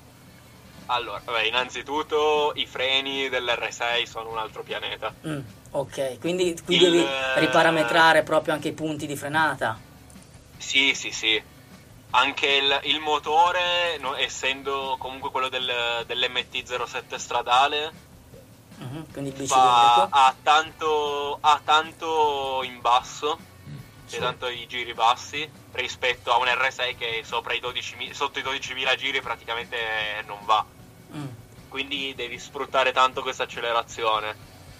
allora, vabbè, innanzitutto i freni dell'R sei sono un altro pianeta. Mm, ok, quindi qui Il- devi riparametrare proprio anche i punti di frenata. Sì, sì, sì. anche il, il motore, no, essendo comunque quello del, dell'M T zero sette stradale, uh-huh, quindi fa, ha, tanto, ha tanto in basso, Mm, c'è sì. tanto i giri bassi rispetto a un R sei che sopra i dodicimila, sotto i dodicimila giri praticamente non va. Mm. Quindi devi sfruttare tanto questa accelerazione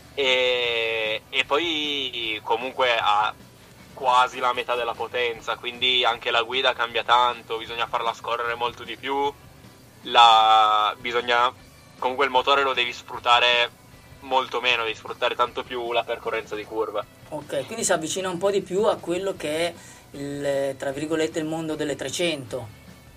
e, e poi comunque ha quasi la metà della potenza, quindi anche la guida cambia tanto, bisogna farla scorrere molto di più, la, bisogna, comunque il motore lo devi sfruttare molto meno, devi sfruttare tanto più la percorrenza di curva. Ok, quindi si avvicina un po' di più a quello che è il, tra virgolette, il mondo delle trecento.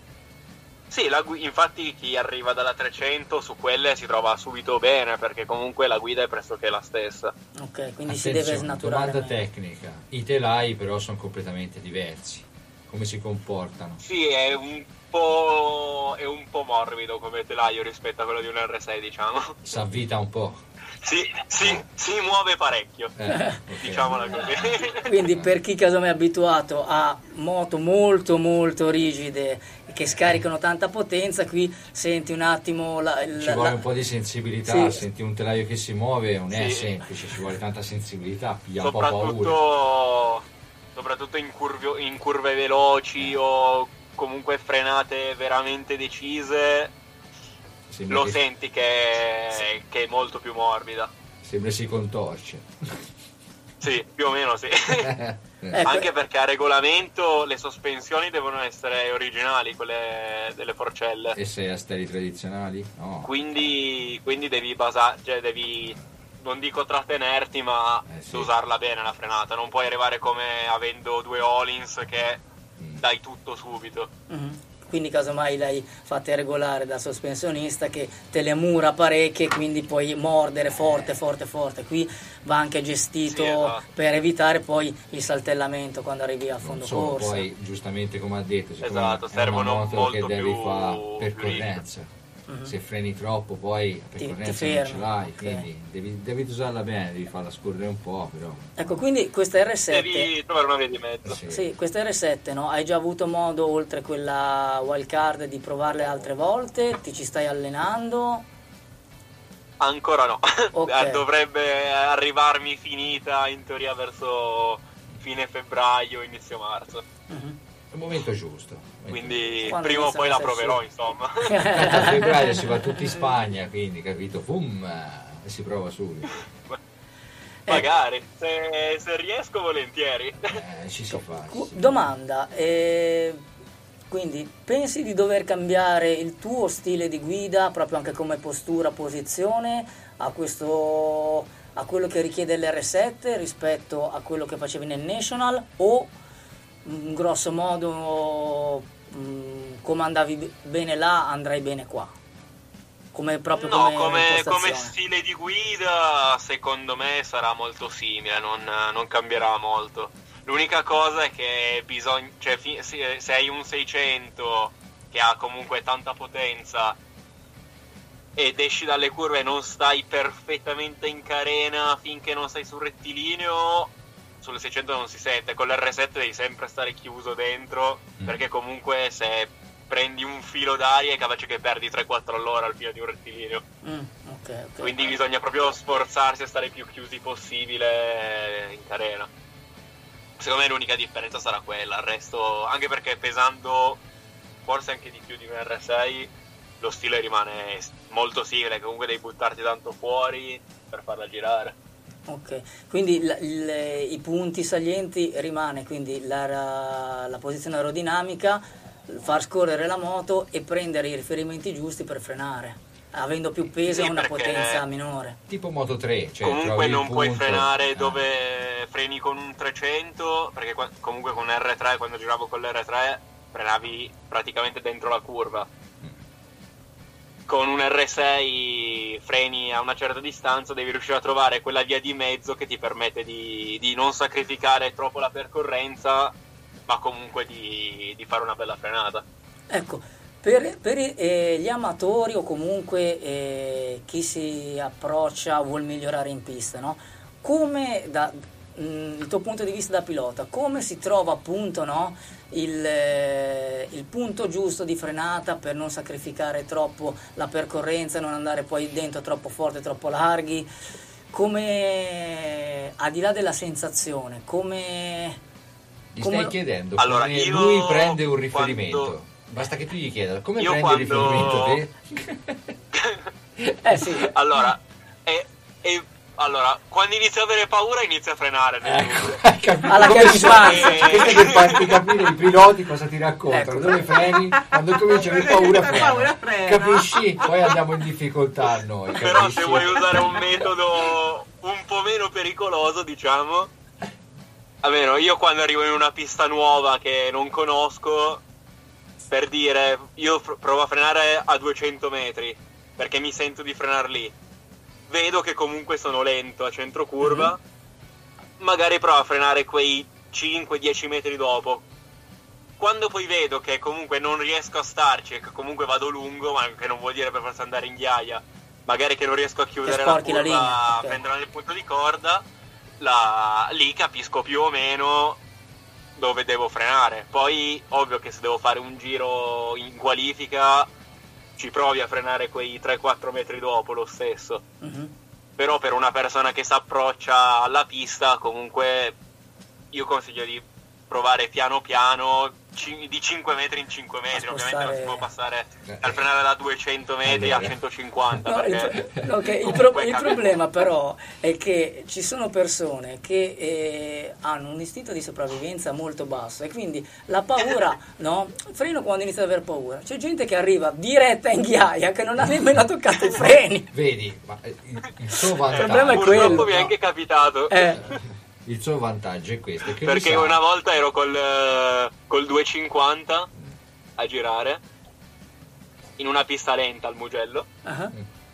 Sì, la, gui- infatti chi arriva dalla trecento su quelle si trova subito bene, perché comunque la guida è pressoché la stessa. Ok, quindi si Attenzione, deve snaturare. domanda meglio. tecnica. I telai però sono completamente diversi. Come si comportano? Sì, è un po', è un po' morbido come telaio rispetto a quello di un R sei, diciamo. Si avvita un po'. Si, si, si muove parecchio, Eh, ok. diciamola così. Quindi per chi casomai è abituato a moto molto molto rigide che scaricano tanta potenza, qui senti un attimo la, la, Ci vuole la- un po' di sensibilità, Sì. senti un telaio che si muove, non è Sì. semplice, ci vuole tanta sensibilità, piglia un po' paura. soprattutto, soprattutto in, curve, in curve veloci o comunque frenate veramente decise, Sembra lo che, senti che, che è molto più morbida. sembra si contorce. Sì, più o meno sì. Ecco, Anche perché a regolamento le sospensioni devono essere originali, quelle delle forcelle. E sei a steli tradizionali? No. Quindi, quindi devi basare, cioè devi, non dico trattenerti, ma Eh, sì. usarla bene la frenata. Non puoi arrivare come avendo due all-ins che Mm. dai tutto subito. mhm. Quindi casomai l'hai fatta regolare da sospensionista che te le mura parecchie, quindi puoi mordere forte forte forte. Qui va anche gestito Sì, esatto. per evitare poi il saltellamento quando arrivi a Non fondo solo, corsa. poi giustamente come ha detto, siccome Esatto, è servono una moto molto che devi più- fare più percorrenza. Mhm. Se freni troppo poi la Ti- ti percorrenza non ce fermi, l'hai, ok. quindi devi, devi usarla bene, devi farla scorrere un po', però. Ecco, quindi questa R sette, Devi trovare una via di mezzo. Sì. sì, questa R sette, no? Hai già avuto modo, oltre quella wild card, di provarle altre volte? Ti ci stai allenando? Ancora no. Ok. Dovrebbe arrivarmi finita in teoria verso fine febbraio, inizio marzo. Mhm. È il momento giusto. Quindi Quando prima o iniziano poi la a esserci- proverò, insomma. Tanto a febbraio si va tutti in Spagna, quindi capito? Pum, e si prova subito. Magari, se, se riesco volentieri. Eh, ci si fa. Cu- ci si fa. Domanda, eh, quindi pensi di dover cambiare il tuo stile di guida, proprio anche come postura, posizione, a questo, a quello che richiede l'R sette rispetto a quello che facevi nel National, o in grosso modo mh, come andavi b- bene là andrai bene qua? Come proprio No, come, come, come impostazione? stile di guida secondo me sarà molto simile, non, non cambierà molto. L'unica cosa è che bisogna, cioè, fi- se se hai un seicento che ha comunque tanta potenza ed esci dalle curve e non stai perfettamente in carena finché non sei sul rettilineo, sul seicento non si sente. Con l'R sette devi sempre stare chiuso dentro, Mm. perché comunque se prendi un filo d'aria è capace che perdi tre quattro all'ora al fine di un rettilineo. Mm, ok, ok. Quindi bisogna proprio sforzarsi a stare più chiusi possibile in carena. Secondo me l'unica differenza sarà quella, il resto, anche perché pesando forse anche di più di un R sei, lo stile rimane molto simile, comunque devi buttarti tanto fuori per farla girare. Ok, quindi la- il- i punti salienti rimane quindi la, la posizione aerodinamica, far scorrere la moto e prendere i riferimenti giusti per frenare, avendo più peso Sì, e una perché- potenza minore. Tipo Moto tre, cioè trovi Comunque il non puoi punto. frenare Ah. dove freni con un trecento, perché qua- comunque con R tre, quando giravo con l'R tre, frenavi praticamente dentro la curva. Con un R sei freni a una certa distanza, devi riuscire a trovare quella via di mezzo che ti permette di, di non sacrificare troppo la percorrenza, ma comunque di, di fare una bella frenata. Ecco, per, per eh, gli amatori o comunque eh, chi si approccia o vuol migliorare in pista, no? Come da mh, il tuo punto di vista da pilota, come si trova appunto, no, il, eh, trovare il punto giusto di frenata per non sacrificare troppo la percorrenza, non andare poi dentro troppo forte, troppo larghi. Come, al di là della sensazione, come... Gli come... stai chiedendo Allora, come io lui prende un riferimento. quando... Basta che tu gli chieda come Io prendi il quando- riferimento te? Eh sì. Allora, e, e- allora, quando inizio a avere paura inizio a frenare. nel Ecco, dubbio. hai capito? Alla Come Captain sono- Schwarz. Questo è per farti capire i piloti cosa ti raccontano, Ecco. dove freni, quando cominci a avere paura Per frena. paura frena. Capisci? Poi andiamo in difficoltà noi, Però capisci? se vuoi usare un metodo un po' meno pericoloso, diciamo, almeno io quando arrivo in una pista nuova che non conosco, per dire, io pr- provo a frenare a duecento metri, perché mi sento di frenar lì. Vedo che comunque sono lento a centro curva, magari provo a frenare quei cinque dieci metri dopo. Quando poi vedo che comunque non riesco a starci e che comunque vado lungo, ma che non vuol dire per forza andare in ghiaia, magari che non riesco a chiudere la sporchi la curva, linea, a ok. prendere nel punto di corda, la- lì capisco più o meno dove devo frenare. Poi ovvio che se devo fare un giro in qualifica ci provi a frenare quei tre quattro metri dopo lo stesso. Mhm. Però per una persona che si approccia alla pista comunque io consiglio di provare piano piano, ci- di cinque metri in cinque metri. Ovviamente non si può passare dal frenare da duecento metri a centocinquanta, No, il, perché pro- no, che il, comunque pro- il cambia. problema però è che ci sono persone che eh, hanno un istinto di sopravvivenza molto basso e quindi la paura, no? Freno quando inizia ad aver paura. C'è gente che arriva diretta in ghiaia che non ha nemmeno toccato i freni. Vedi, ma il, il suo Il problema è vantaggio, Purtroppo quello, mi è no? anche capitato. Eh, il suo vantaggio è questo, è che lui Perché sa- una volta ero col, eh, col duecentocinquanta a girare in una pista lenta al Mugello ah,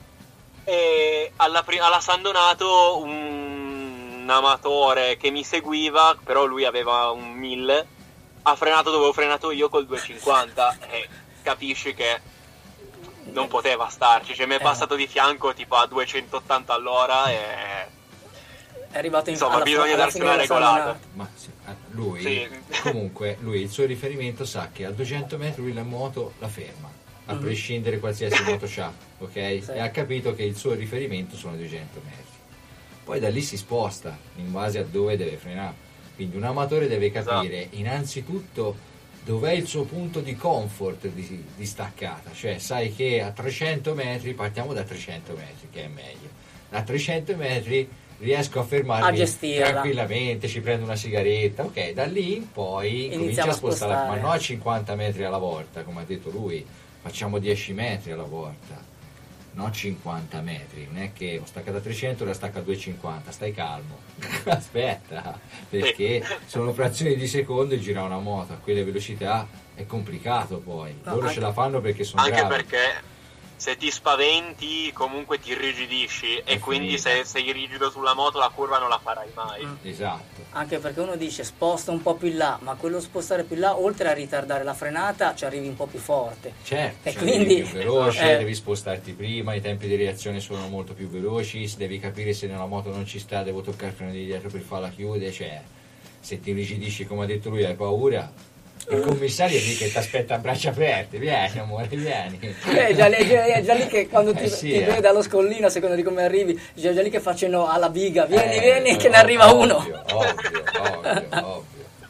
e alla, pri- alla San Donato un, un amatore che mi seguiva, però lui aveva un mille, ha frenato dove ho frenato io col duecentocinquanta e capisci che non poteva starci, cioè mi è Eh. passato di fianco tipo a duecentottanta all'ora e è arrivato in insomma alla- bisogna alla darsi fine una della regolata. San Donato. Ma sì, eh, lui, Sì. comunque, lui il suo riferimento sa che a duecento metri lui la moto la ferma, a Mhm. prescindere qualsiasi moto c'ha, ok? Sì. E ha capito che il suo riferimento sono duecento metri. Poi da lì si sposta in base a dove deve frenare. Quindi un amatore deve capire innanzitutto dov'è il suo punto di comfort di, di staccata, cioè sai che a trecento metri, partiamo da trecento metri che è meglio, a trecento metri riesco a fermarmi A gestirla. tranquillamente, ci prendo una sigaretta, ok, da lì in poi Iniziamo comincia a a spostare, spostare. ma no a cinquanta metri alla volta, come ha detto lui, facciamo dieci metri alla volta, no cinquanta metri, non è che ho staccato a trecento e la stacca a duecentocinquanta, stai calmo, aspetta, perché sono frazioni di secondo e girare una moto a quelle velocità è complicato poi, No, loro anche- ce la fanno perché sono Anche bravi. perché se ti spaventi comunque ti irrigidisci e È quindi finita. se sei rigido sulla moto la curva non la farai mai. Mm. Esatto. Anche perché uno dice sposta un po' più in là, ma quello spostare più in là, oltre a ritardare la frenata, ci arrivi un po' più forte. Certo, E cioè quindi- devi più veloce, eh. devi spostarti prima, i tempi di reazione sono molto più veloci, se devi capire se nella moto non ci sta, devo toccare il freno di dietro per farla chiudere, cioè se ti rigidisci come ha detto lui hai paura, il commissario è lì che ti aspetta a braccia aperte, vieni amore, vieni. È già, lì- è già- è già lì che quando ti, Eh sì, ti eh. vede allo scollino, a seconda di come arrivi, è già lì che facciano alla biga, vieni, Eh, vieni, che ov- ne arriva uno. Ovvio, ovvio, ovvio, ovvio.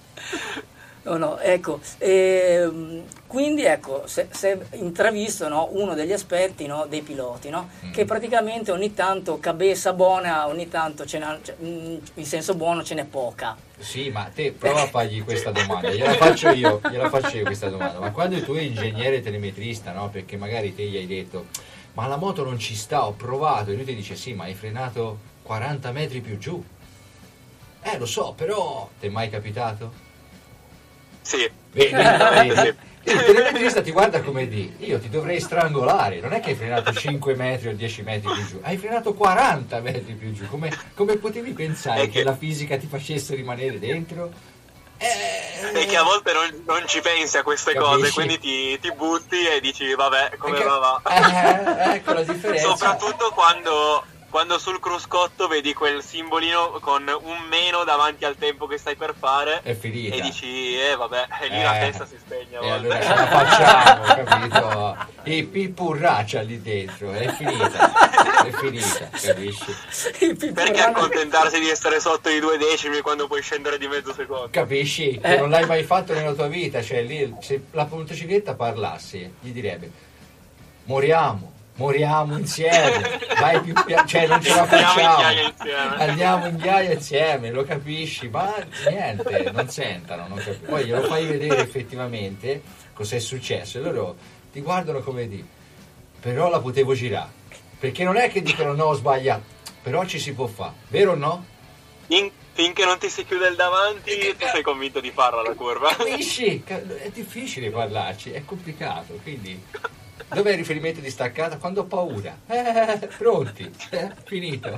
No, no, ecco, ehm, quindi ecco, se, se intravisto, no, uno degli esperti, no, dei piloti, no, Mm. che praticamente ogni tanto cabeza buona, ogni tanto ce n'ha, cioè, mm, in senso buono ce n'è poca. Sì, ma te prova a fargli questa domanda, gliela faccio io, gliela faccio io questa domanda, ma quando tu eri ingegnere telemetrista, no, perché magari te gli hai detto ma la moto non ci sta, ho provato, e lui ti dice sì, ma hai frenato quaranta metri più giù. Eh, lo so, però ti è mai capitato? Sì, Vedi, Esattamente, vedi? Il telemetrista ti guarda come di, io ti dovrei strangolare, non è che hai frenato cinque metri o dieci metri più giù, hai frenato quaranta metri più giù, come, come potevi pensare È che che- la fisica ti facesse rimanere dentro? Eh, e che a volte non, non ci pensi a queste Capisci? cose, quindi ti, ti butti e dici vabbè come Perché- va va. Eh, ecco la differenza. Soprattutto quando quando sul cruscotto vedi quel simbolino con un meno davanti al tempo che stai per fare è finita. E dici, eh vabbè, e lì eh, la testa si spegne a e volte. allora ce la facciamo, capito? E pipurraccia lì dentro, è finita, è finita, capisci? Perché accontentarsi di essere sotto i due decimi quando puoi scendere di mezzo secondo? Capisci? Che eh. non l'hai mai fatto nella tua vita, cioè lì se la motocicletta parlasse, gli direbbe moriamo. Moriamo insieme, vai più piano, cioè non ce la facciamo, andiamo in ghiaia insieme, lo capisci? Ma niente, non sentano, non capisco. Poi glielo fai vedere effettivamente cos'è successo e loro ti guardano come di, però la potevo girare, perché non è che dicono no ho sbagliato, però ci si può fare, vero o no? In, finché non ti si chiude il davanti tu sei convinto di farla la curva. Capisci? È difficile parlarci, è complicato, quindi... Dov'è il riferimento di staccata? Quando ho paura. Eh, pronti. Eh, finito.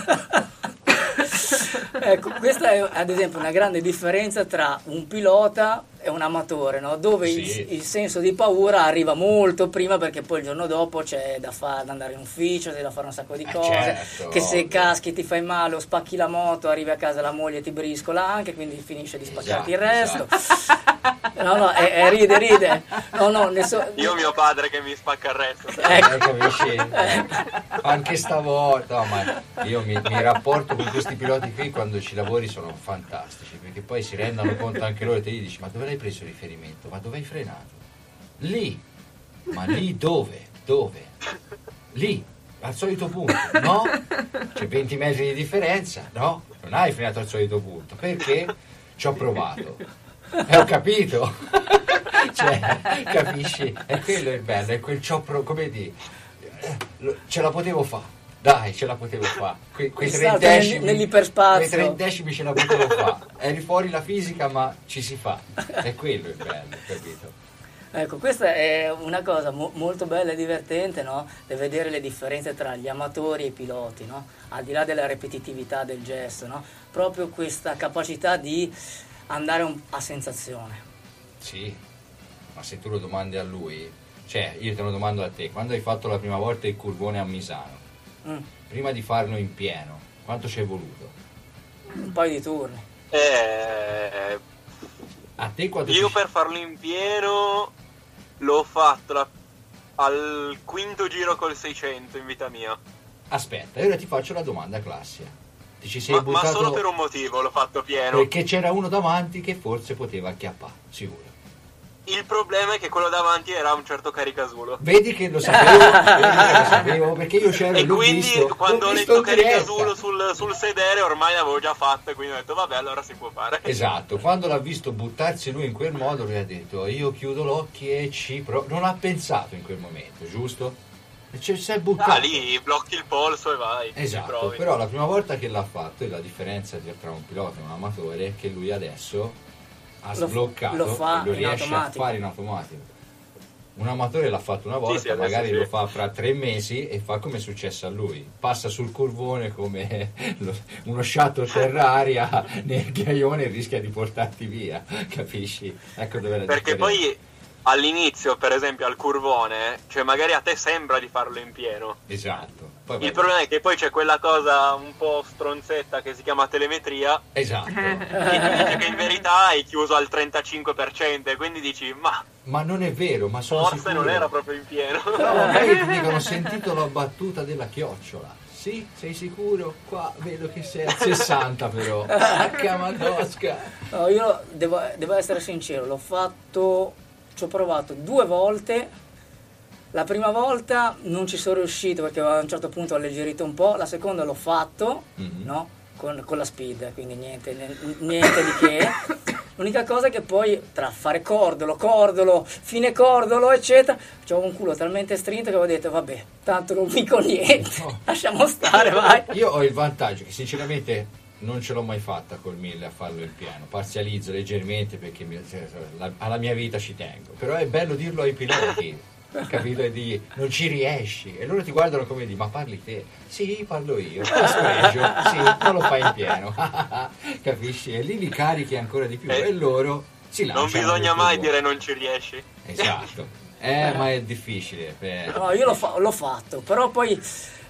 Ecco, questa è ad esempio una grande differenza tra un pilota e un amatore, no? Dove sì. il, il senso di paura arriva molto prima, perché poi il giorno dopo c'è da, fare, da andare in ufficio, c'è da fare un sacco di cose, eh certo, che se ovvio. Caschi ti fai male o spacchi la moto, arrivi a casa la moglie ti briscola anche, quindi finisce di spaccarti esatto, il resto. Esatto. No, no, è, è ride, ride. No, no, ne so... Io mio padre che mi spacca il resto. Ecco, capisci? Eh, anche stavolta, no, ma io mi, mi rapporto con questi piloti qui quando ci lavori sono fantastici, perché poi si rendono conto anche loro e te gli dici ma dove l'hai preso il riferimento? Ma dove hai frenato? Lì. Ma lì dove? Dove? Lì. Al solito punto, no? C'è venti metri di differenza, no? Non hai frenato al solito punto, perché ci ho provato. Eh, ho capito, cioè, capisci? E quello è bello, è quel ciopro, come di, ce la potevo fare, dai, ce la potevo fare, que, quei tre decimi, nell'iperspazio, quei tre decimi ce la potevo fare, eri fuori la fisica ma ci si fa, e quello è bello, capito? Ecco, questa è una cosa mo- molto bella e divertente, no? Di vedere le differenze tra gli amatori e i piloti, no? Al di là della ripetitività del gesto, no? Proprio questa capacità di andare un, a sensazione. Sì, ma se tu lo domandi a lui, cioè io te lo domando a te, quando hai fatto la prima volta il curvone a Misano, mm. prima di farlo in pieno, quanto ci è voluto? Un paio di turni. Eh, a te quanto io ti... per farlo in pieno l'ho fatto la, al quinto giro col seicento in vita mia. Aspetta, ora ti faccio la domanda classica. Ci sei ma, buttato... ma solo per un motivo l'ho fatto pieno, perché c'era uno davanti che forse poteva acchiappare, sicuro. Il problema è che quello davanti era un certo caricasulo. Vedi che lo sapevo, vedi che lo sapevo perché io c'ero e l'ho quindi visto, quando l'ho ho visto detto caricasulo sul, sul sedere ormai l'avevo già fatto e quindi ho detto vabbè allora si può fare. Esatto, quando l'ha visto buttarsi lui in quel modo lui ha detto io chiudo l'occhio e ci provo, non ha pensato in quel momento, giusto? Cioè, sei buttato. Ah, lì blocchi il polso e vai. Esatto, però la prima volta che l'ha fatto, e la differenza tra un pilota e un amatore è che lui adesso ha lo, sbloccato lo fa e lo in riesce automatico. a fare in automatico. Un amatore l'ha fatto una volta, sì, sì, magari sì. lo fa fra tre mesi e fa come è successo a lui. Passa sul curvone come lo, uno shuttle terraria nel ghiaione e rischia di portarti via, capisci? Ecco dove la Perché differenza. poi all'inizio, per esempio, al curvone, cioè magari a te sembra di farlo in pieno. Esatto. Poi il vai. problema è che poi c'è quella cosa un po' stronzetta che si chiama telemetria. Esatto. Che ti dice che in verità hai chiuso al trentacinque per cento e quindi dici ma... Ma non è vero, ma sono forse sicuro. non era proprio in pieno. No, magari ti dicono ho sentito la battuta della chiocciola. Sì, sei sicuro? Qua vedo che sei a sessanta però. H Madosca. No, io devo, devo essere sincero, l'ho fatto... Ci ho provato due volte, la prima volta non ci sono riuscito perché a un certo punto ho alleggerito un po', la seconda l'ho fatto, mm-hmm. no? Con, con la speed, quindi niente, niente di che. L'unica cosa è che poi tra fare cordolo, cordolo, fine cordolo, eccetera, c'avevo un culo talmente strinto che avevo detto vabbè, tanto non dico niente, no. Lasciamo stare, vai. Io ho il vantaggio che sinceramente... non ce l'ho mai fatta col mille a farlo in pieno, parzializzo leggermente perché mi, la, alla mia vita ci tengo, però è bello dirlo ai piloti, capito? E di non ci riesci e loro ti guardano come di ma parli te? Sì, parlo io, a spregio, sì, non lo fai in pieno, capisci? E lì li carichi ancora di più eh, e loro si lanciano. Non bisogna mai dire non ci riesci. Esatto, eh, ma è difficile. Per... No, io l'ho, fa- l'ho fatto, però poi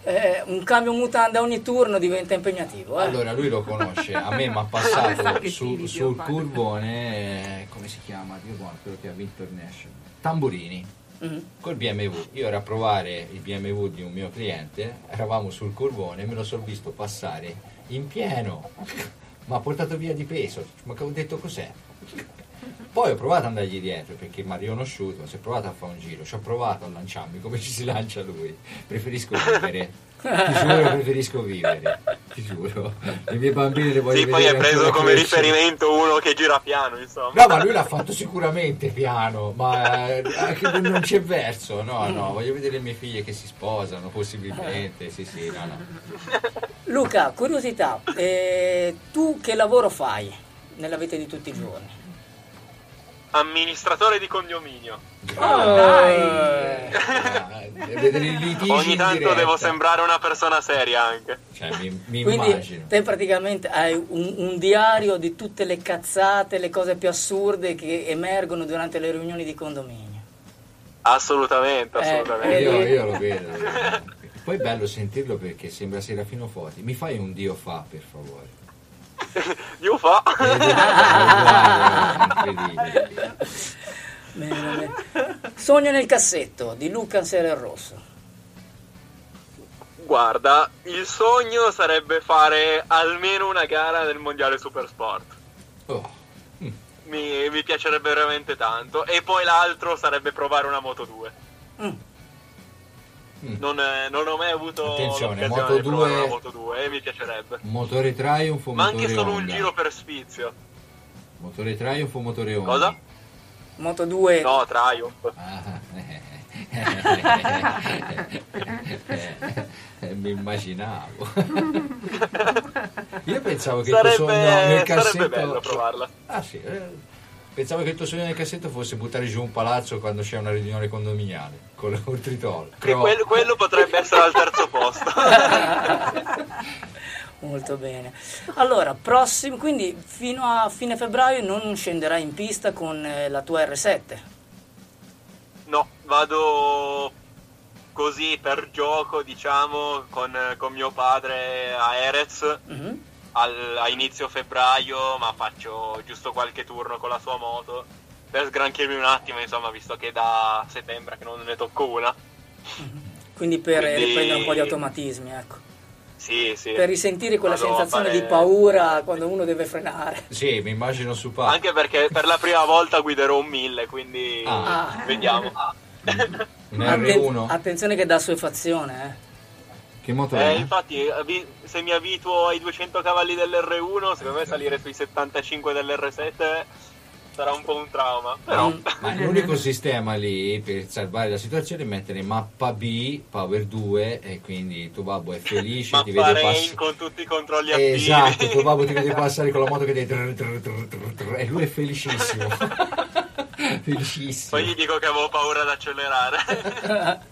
eh, un cambio mutanda ogni turno diventa impegnativo. Eh? Allora lui lo conosce, a me mi ha passato su, sul curvone, eh, come si chiama? Dio buono, quello che ha vinto il National. Tamburini. Mm-hmm. Col B M W, io ero a provare il B M W di un mio cliente, eravamo sul curvone e me lo sono visto passare in pieno, mi ha portato via di peso, ma che ho detto cos'è? Poi ho provato ad andargli dietro perché mi ha riconosciuto, si è provato a fare un giro, ci ho provato a lanciarmi come ci si lancia lui, preferisco vivere, ti giuro preferisco vivere, ti giuro, i miei bambini le voglio sì, vedere. Sì, poi hai preso come crescere. Riferimento uno che gira piano, insomma. No, ma lui l'ha fatto sicuramente piano, ma eh, non c'è verso, no, no, voglio vedere le mie figlie che si sposano, possibilmente, sì, sì, no, no. Luca, curiosità, eh, tu che lavoro fai nella vita di tutti i giorni? Amministratore di condominio. Oh, dai. Eh, vedere i litigi ogni tanto diretta. Devo sembrare una persona seria anche. Cioè, mi, mi Quindi immagino. te praticamente hai un, un diario di tutte le cazzate, le cose più assurde che emergono durante le riunioni di condominio. Assolutamente, assolutamente. Eh, io, io lo vedo. Lo vedo. Poi è bello sentirlo perché sembra Serafino Foti. Mi fai un Dio fa, per favore. Dio fa. Incredibile. Bene, bene. Sogno nel cassetto di Luca Ansera il Rosso. Guarda, il sogno sarebbe fare almeno una gara del mondiale Supersport. Oh. Mm. Mi, mi piacerebbe veramente tanto. E poi l'altro sarebbe provare una Moto due. Mm. Mm. Non, eh, non ho mai avuto Attenzione, l'occasione Moto di provare due, una Moto due e mi piacerebbe. Motore Triumph o Ma motore anche solo Honda? un giro per sfizio. Motore Triumph o motore Honda? Cosa? Moto due. No, Triumph. Ah, eh, mi immaginavo. Io pensavo che sarebbe, il tuo sogno nel cassetto sarebbe bello provarla. Ah sì, eh. Pensavo che il tuo sogno nel cassetto fosse buttare giù un palazzo quando c'è una riunione condominiale con il tritolo. E quello, quello potrebbe essere al terzo posto. Molto bene. Allora, prossimo, quindi fino a fine febbraio non scenderai in pista con eh, la tua R sette? No, vado così per gioco, diciamo, con, con mio padre a Erez. Mm-hmm. Al, a inizio febbraio, ma faccio giusto qualche turno con la sua moto per sgranchirmi un attimo, insomma, visto che da settembre che non ne tocco una. Quindi per Quindi... riprendere un po' di automatismi, ecco. Sì, sì. Per risentire quella Vado sensazione fare... di paura quando uno deve frenare. Sì, mi immagino su Paolo. Anche perché per la prima volta guiderò un mille, quindi ah. vediamo. Un R uno? Attenzione che dà assuefazione, eh. Che motore? Eh, infatti, se mi abituo ai duecento cavalli dell'R uno, secondo me salire sui settantacinque dell'R sette sarà un po' un trauma. Però... Mm. Ma l'unico sistema lì per salvare la situazione è mettere mappa B, Power due, e quindi il tuo babbo è felice, ti vede passare con tutti i controlli attivi. Esatto, il tuo babbo ti vede passare con la moto che deve trrr, trrr, trrr, trrr, e lui è felicissimo. Felicissimo. Poi gli dico che avevo paura ad accelerare.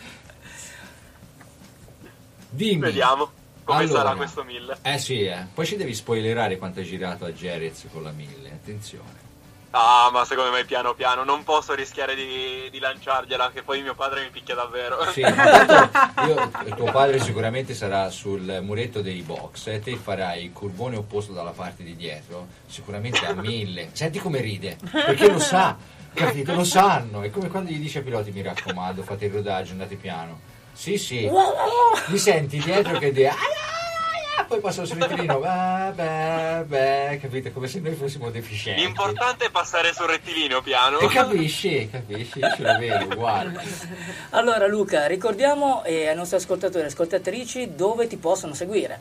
Dimmi. Vediamo come allora, sarà questo mille. Eh sì, eh. Poi ci devi spoilerare quanto hai girato a Jerez con la mille, attenzione. Ah, ma secondo me piano piano, non posso rischiare di, di lanciargliela, che poi mio padre mi picchia davvero. Sì, ma io, tuo padre sicuramente sarà sul muretto dei box e te farai il curvone opposto dalla parte di dietro, sicuramente a mille. Senti come ride, perché lo sa, capito? Lo sanno, è come quando gli dice ai piloti, mi raccomando, fate il rodaggio, andate piano. Sì, sì, mi senti dietro che dice poi passa sul rettilineo, vabbè, beh, capite? Come se noi fossimo deficienti. L'importante è passare sul rettilineo piano. E capisci, capisci, io ce lo vedo, guarda. Allora Luca, ricordiamo eh, ai nostri ascoltatori e ascoltatrici dove ti possono seguire.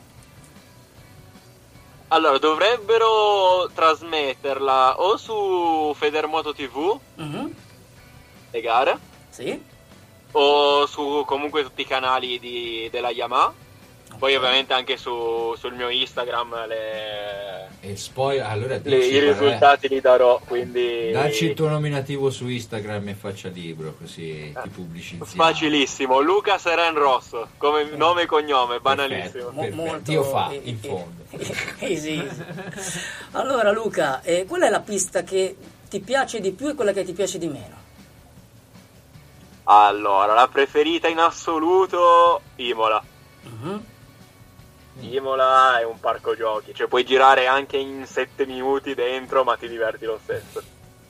Allora, dovrebbero trasmetterla o su Federmoto tivù, mm-hmm. le gare, sì, o su comunque tutti i canali di, della Yamaha. Poi ovviamente anche su, sul mio Instagram le, e poi, allora, le, i risultati eh. li darò, quindi dacci il tuo nominativo su Instagram e faccia libro, così ti pubblicizziamo. Facilissimo, Luca Seren Rosso, come nome e cognome, banalissimo. Perfetto, perfetto. Molto Dio fa, e, in fondo. Easy, easy. Allora Luca, eh, qual è la pista che ti piace di più e quella che ti piace di meno? Allora, la preferita in assoluto, Imola. Mhm. Imola è un parco giochi, cioè puoi girare anche in sette minuti dentro, ma ti diverti lo stesso.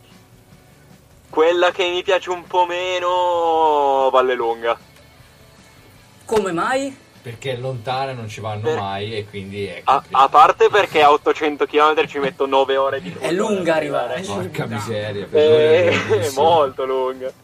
Quella che mi piace un po' meno, Vallelunga. Come mai? Perché è lontana, non ci vanno Per- mai e quindi è A, complicato. a parte perché a ottocento chilometri ci metto nove ore di È lunga arrivare. Porca miseria, per loro È, è è lunghissimo. molto lunga.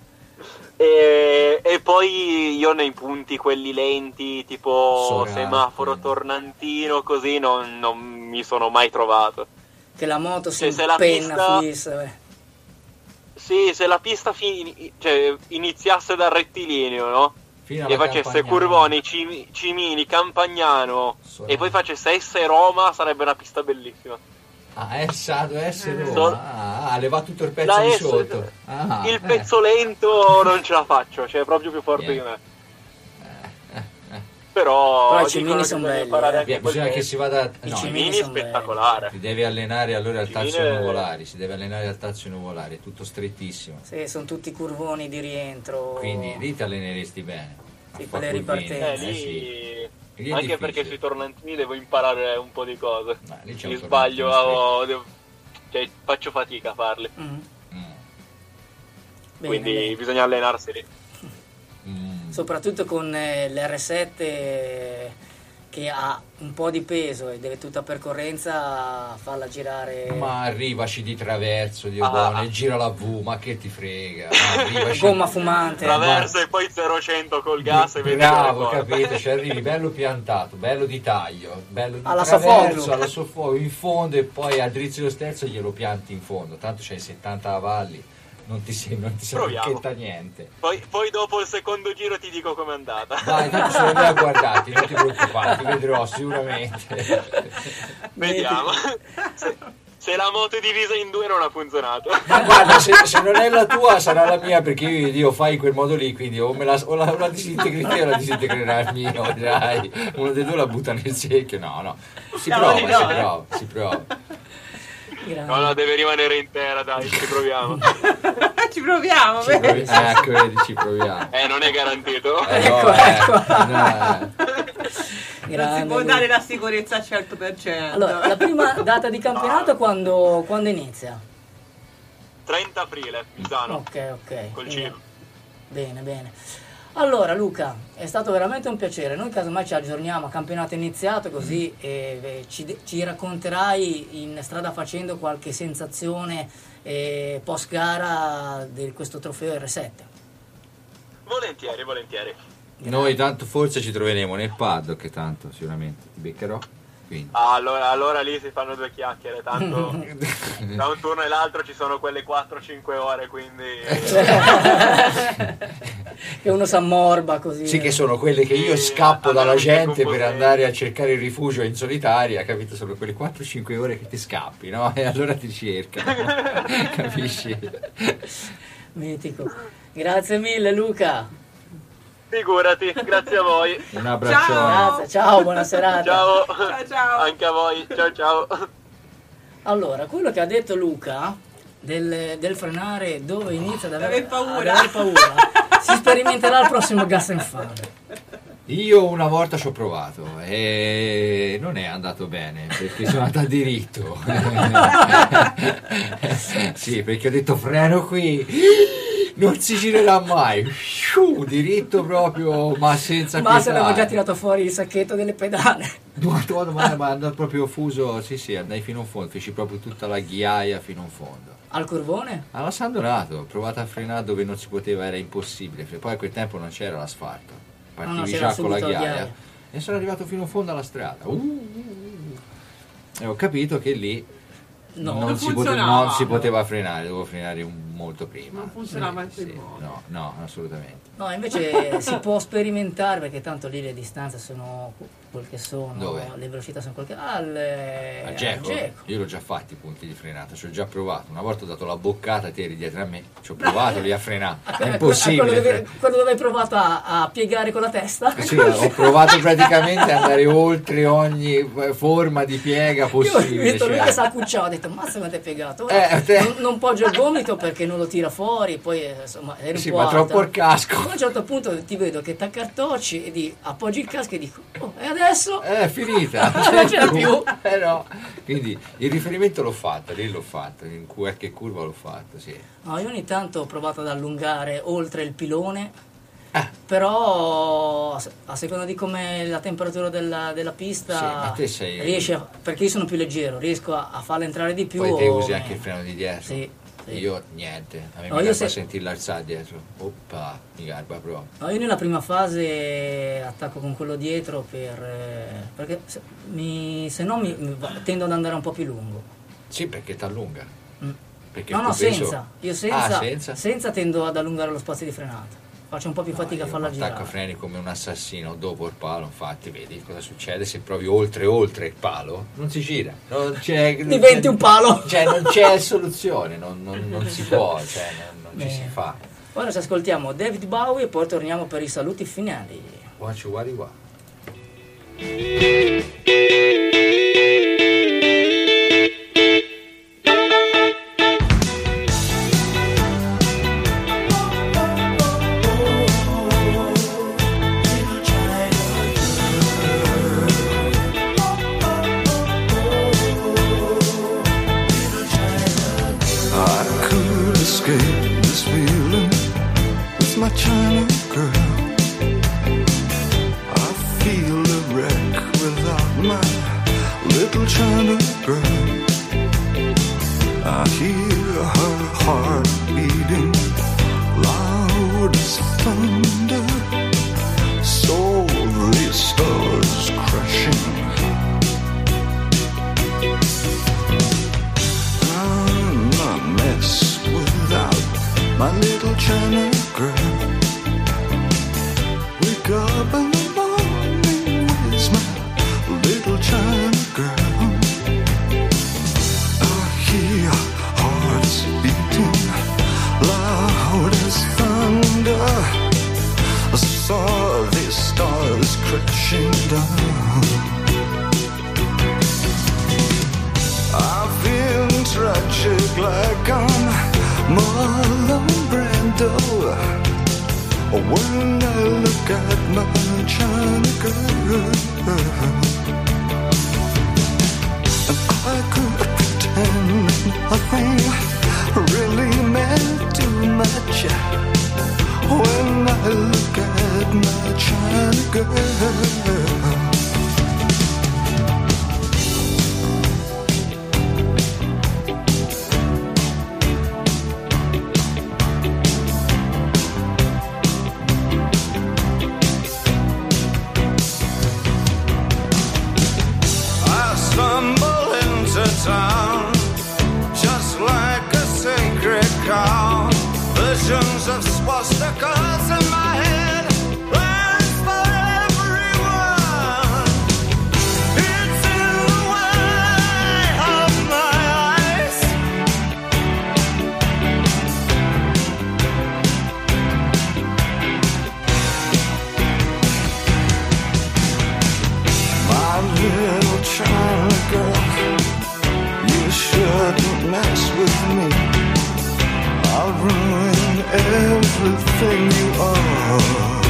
E, e poi io nei punti quelli lenti, tipo Sorati. semaforo tornantino, così non, non mi sono mai trovato. Che la moto si Cioè, se la impenna, pista- fluisse, eh. Sì, se la pista fin- cioè, iniziasse dal rettilineo, no? Fino E alla facesse Campagnano. Curvoni, Cim- Cimini, Campagnano Sorati. e poi facesse S Roma, sarebbe una pista bellissima. Ah, è stato essere So- Roma. Ah, ah, leva tutto il pezzo La di S- sotto. Ah, Il eh. pezzo lento non ce la faccio, cioè è proprio più forte Yeah. di me. Eh, eh. Però, Però i dicono Cimini che son bisogna belli, imparare eh. anche Via, quel bisogna che pezzo. si vada. I No, Cimini Cimini son belli. spettacolare. si deve allenare allora al tazzo Cimini è- nuvolari. Si deve allenare al tazzo nuvolari, è tutto strettissimo. Sì, sono tutti curvoni di rientro. Quindi lì ti alleneresti bene. A Sì, fa' quelle curvini. ripartenze. Eh, Eh, lì... sì. Lì è Anche difficile. perché sui tornantini devo imparare un po' di cose. Ma lì c'è Mi un sbaglio, tornantino avevo- devo- cioè, faccio fatica a farli. Mm. Mm. Bene, Quindi bene. bisogna allenarsi lì. Mm. Soprattutto con eh, l'R sette che ha un po' di peso e deve tutta percorrenza farla girare. Ma arrivaci di traverso, Dio Ah. buono, e gira la V, ma che ti frega? Ma arrivaci- Gomma fumante. Traverso e poi zero cento col gas e vedi Bravo, dove porta. capito? Ci arrivi bello piantato, bello di taglio, bello di Alla traverso, Sofoglio. alla Sofoglio, in fondo e poi a drizzo lo sterzo glielo pianti in fondo. Tanto c'hai settanta cavalli, non ti si, non ti si Proviamo. racchetta niente. Poi, poi dopo il secondo giro ti dico com'è andata. Vai, tanto sono lì a guardarti, non ti preoccupare, ti vedrò sicuramente. Vediamo. Se, se la moto è divisa in due non ha funzionato. Ma guarda, se, se non è la tua sarà la mia, perché io, io fai in quel modo lì, quindi o, me la, o la, o la disintegri te o la disintegrerà il mio, dai. Uno dei due la butta nel secchio, no, no. Si No, prova, no, si eh. prova, si prova. Grande. No, no, deve rimanere intera, dai, ci proviamo. Ci proviamo, Ci provi- vedi? ecco, vedi, ci proviamo. Eh, non è garantito. Eh, no, Ecco, eh, ecco. no, eh. Non si Grande può lui. dare la sicurezza al cento per cento. Allora, la prima data di campionato quando, quando inizia? trenta aprile, Misano, Ok, ok. col quindi- C. Bene, bene. Allora Luca, è stato veramente un piacere. Noi casomai ci aggiorniamo a campionato iniziato, così eh, eh, ci, ci racconterai in strada facendo qualche sensazione eh, post gara di questo trofeo R sette. Volentieri, volentieri. Noi tanto forse ci troveremo nel paddock, che tanto sicuramente ti beccherò. Quindi. Ah, allora, allora lì si fanno due chiacchiere, tanto da un turno e l'altro ci sono quelle quattro cinque ore, quindi... Che uno s'ammorba così. Sì, che sono quelle che io Sì, scappo allora dalla mi tengo gente un po' per di- andare a cercare il rifugio in solitaria, capito? Sono quelle quattro cinque ore che ti scappi, no? E allora ti cerca, capisci? Mitico. Grazie mille Luca. Figurati, grazie a voi. Un abbraccione. Ciao. Grazie, ciao, buona serata. Ciao. Ciao, ciao. Anche a voi, ciao ciao. Allora, quello che ha detto Luca del, del frenare dove inizia ad avere, Aver paura. ad avere paura, si sperimenterà al prossimo Gas and Fun. Io una volta ci ho provato e non è andato bene perché sono andato a diritto. Sì, perché ho detto freno qui, non si girerà mai. Sciù, diritto proprio, ma senza Ma se pietà. avevo già tirato fuori il sacchetto delle pedane. Madonna, ma ma è andato proprio fuso, sì sì, andai fino in fondo, feci proprio tutta la ghiaia fino in fondo. Al curvone? Alla San Donato, ho provato a frenare dove non si poteva, era impossibile, perché poi a quel tempo non c'era l'asfalto, partivi No, no, c'era già con la subito la ghiaia. ghiaia. E sono arrivato fino in fondo alla strada. Uh, uh, uh. E ho capito che lì No. non, Non si pote- funzionava. non si poteva frenare, dovevo frenare un- molto prima. Non funzionava in Sì, quel modo. no, no, assolutamente. No, invece si può sperimentare perché tanto lì le distanze sono quel che sono, Dove? le velocità sono quel che al, eh, A al Geco, Geco. io l'ho già fatti i punti di frenata, ci ho già provato. Una volta ho dato la boccata, te eri dietro a me, ci ho provato lì a frenare. È Quello impossibile. dove, quello dove hai provato a, a piegare con la testa. Sì, ho provato praticamente ad andare oltre ogni forma di piega Io ho possibile. visto lui cioè. che s'accucciava, ho detto ammazza quanto è piegato. Eh, te- non, non poggio il gomito perché non lo tira fuori, poi eh, insomma eri un Sì, po' ma alta. troppo il casco. A un certo punto ti vedo che t'accartocci e di, appoggi il casco e dico, oh, e adesso? È finita. Non c'era più. Eh no. Quindi il riferimento l'ho fatto, lì l'ho fatto, in qualche curva l'ho fatto, sì. No, io ogni tanto ho provato ad allungare oltre il pilone. Ah. Però a seconda di come la temperatura della, della pista Sì, ma te sei- riesci a, perché io sono più leggero, riesco a, a farla entrare di più. Poi te usi o- anche il freno di dietro. Sì, sì. Io niente, a me No, mi io garba se- sentirla alzare dietro. Oppa, mi garba proprio. No, io nella prima fase attacco con quello dietro per, eh, perché se, mi, se no mi, mi va- tendo ad andare un po' più lungo. Sì, perché ti allunga. Mm. Perché No, il no, tuo peso- senza. Io senza, Ah, senza? senza tendo ad allungare lo spazio di frenata. Faccio un po' più No, fatica a io farla attacco girare. freni come un assassino dopo il palo, infatti vedi cosa succede se provi oltre oltre il palo, non si gira, non c'è, Diventi un palo. cioè non c'è soluzione, non, non- non si può, cioè non, non ci si Bene. fa. Ora ci ascoltiamo David Bowie e poi torniamo per i saluti finali. Watch you what you want. I could escape this feeling with my China girl. I feel a wreck without my little China girl. I hear her heart beating loud as thunder. Slowly stars crashing. I'm a mess without my little China girl. Wake up in the morning with my little China girl. I hear hearts beating loud as thunder. I saw these stars crashing down. I've been tragic like I'm Marlon Brando. When I look at my China girl, and I could pretend nothing really meant too much. When I look at my China girl. I stumble into town just like a sacred cow. Visions of swastikas in my head, plans for everyone. It's in the way of my eyes. My little China girl, you shouldn't mess with me. I'll ruin everything you are.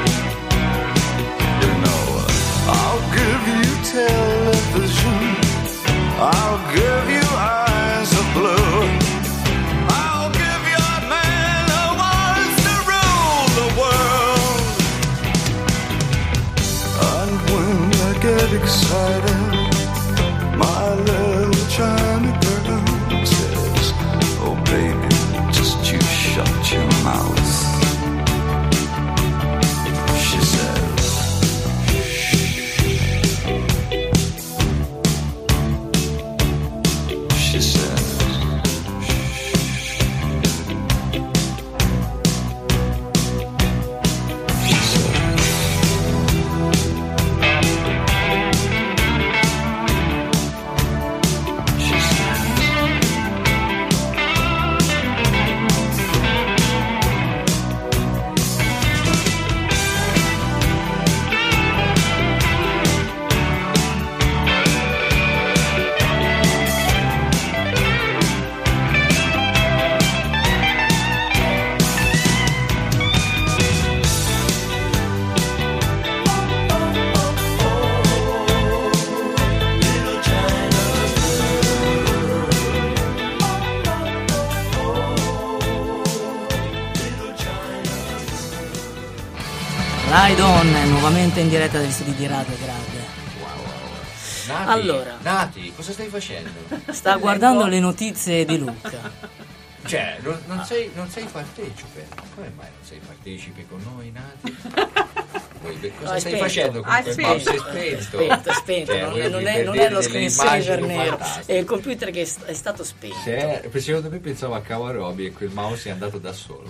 You know, I'll give you television. I'll give you eyes of blue. I'll give you a man who wants to rule the world. And when I get excited, my little China girl says, oh baby, just you shut your mouth. She says, she says, she says, Ride On, nuovamente in diretta dagli studi di Radio Grad. Nati, Allora. Nati, cosa stai facendo? Sta guardando le notizie di Luca. Cioè, non, non, sei, non sei partecipe. Come mai non sei partecipe con noi, Nati? Voi, beh, cosa No, è stai spento. facendo con Ah, è quel spento. mouse? È È spento. spento, è spento, Cioè, non, voi è, non, vi è, non è perdete lo delle screensaver immagini nero, fantastiche. è il computer che è, st- è stato spento. Cioè, secondo me pensavo a Cavarobi e quel mouse è andato da solo.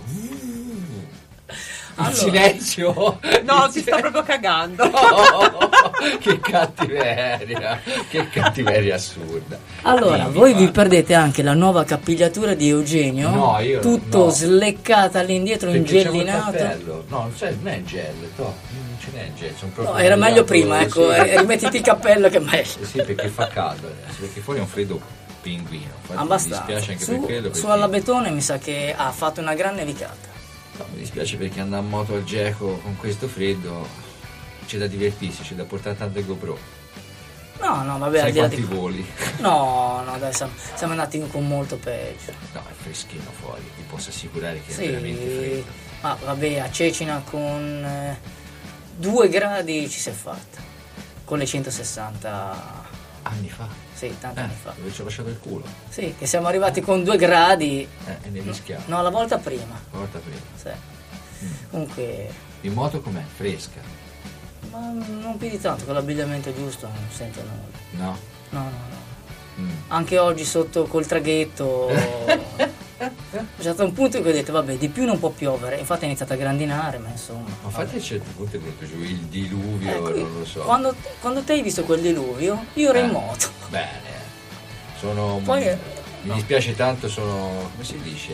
Allora. Il silenzio. No, Il si silenzio. sta proprio cagando. Oh, che cattiveria, che cattiveria assurda. Allora, Dimmi, voi vi guarda. perdete anche la nuova capigliatura di Eugenio, No, io no, tutto no. sleccata all'indietro, Perché c'è un ingellinato. cappello. No, non, c'è, non è gel, to, non ce n'è gel. Sono proprio No, era meglio tagliato, prima, ecco, sì. eh, rimettiti il cappello che è meglio. Sì, perché fa caldo adesso, perché fuori è un freddo pinguino. Infatti Abbastanza. Mi dispiace anche Su, per quello. su Perché... alla Betone mi sa che ha fatto una gran nevicata. No, mi dispiace perché andare a moto al Geco con questo freddo c'è da divertirsi, c'è da portare tante GoPro. No, no, vabbè, al Sai di là quanti di... voli? No, no, dai, siamo, siamo andati con molto peggio. No, è freschino fuori, ti posso assicurare che è veramente Sì, freddo. ma vabbè, a Cecina con eh, due gradi ci si è fatta. Con le centosessanta, Anni fa. sì, tanti Eh, anni fa. dove ci ho lasciato il culo. Sì, che siamo arrivati con due gradi. Eh, e ne rischiamo. No, la volta prima. Una volta prima. Sì. Comunque, In moto com'è? Fresca? ma non più di tanto, con l'abbigliamento giusto non sento nulla. No? No, no, no. Mm. Anche oggi sotto col traghetto c'è stato un punto in cui ho detto vabbè, di più non può piovere. Infatti è iniziato a grandinare, ma insomma. Ma infatti a un certo punto è venuto giù il diluvio, Ecco, non lo so. Quando, quando te hai visto quel diluvio, io ero Eh, in moto. Bene. Sono... Poi, eh, mi no. dispiace tanto, sono... come si dice?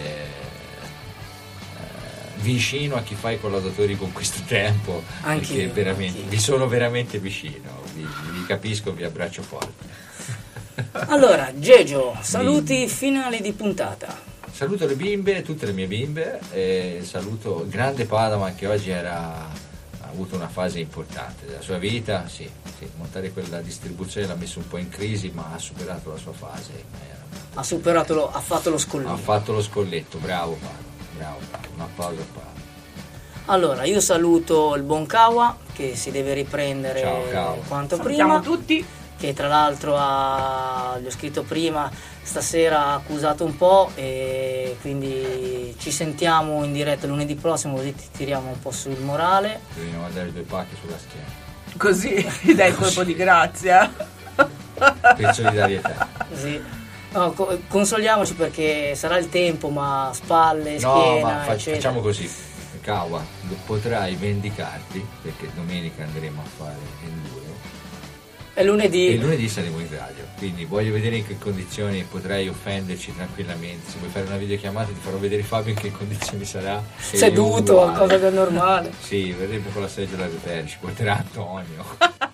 Eh, vicino a chi fa i collaudatori con questo tempo. Anch'io, Perché veramente, anch'io. vi sono veramente vicino. Vi, vi capisco, vi abbraccio forte. Allora, Gegio, saluti finali di puntata. Saluto le bimbe, tutte le mie bimbe, e saluto il grande Padawan che oggi era, ha avuto una fase importante della sua vita, sì, sì, montare quella distribuzione l'ha messo un po' in crisi, ma ha superato la sua fase. Era- Ha superato, lo, ha fatto lo scollino. Ha fatto lo scolletto, bravo Padawan, bravo Padawan, un applauso a Padawan. Allora, io saluto il buon Kawa che si deve riprendere Ciao, Kawa. quanto Salutiamo prima. tutti. Che tra l'altro ha, gli ho scritto prima, stasera ha accusato un po' e quindi ci sentiamo in diretta lunedì prossimo così ti tiriamo un po' sul morale. Dobbiamo mandare due pacche sulla schiena, Così ti dai il colpo di grazia. per solidarietà. Così. No, co- consoliamoci perché sarà il tempo, ma spalle, No, schiena, ma fa- eccetera. facciamo così, Kawa, potrai vendicarti, perché domenica andremo a fare enduro. E lunedì, E lunedì saremo in radio, quindi voglio vedere in che condizioni potrai offenderci tranquillamente. Se vuoi fare una videochiamata ti farò vedere Fabio in che condizioni sarà. E seduto, uguale. cosa che è normale. Sì, verrebbe con la seggiola ripetere, ci porterà Antonio.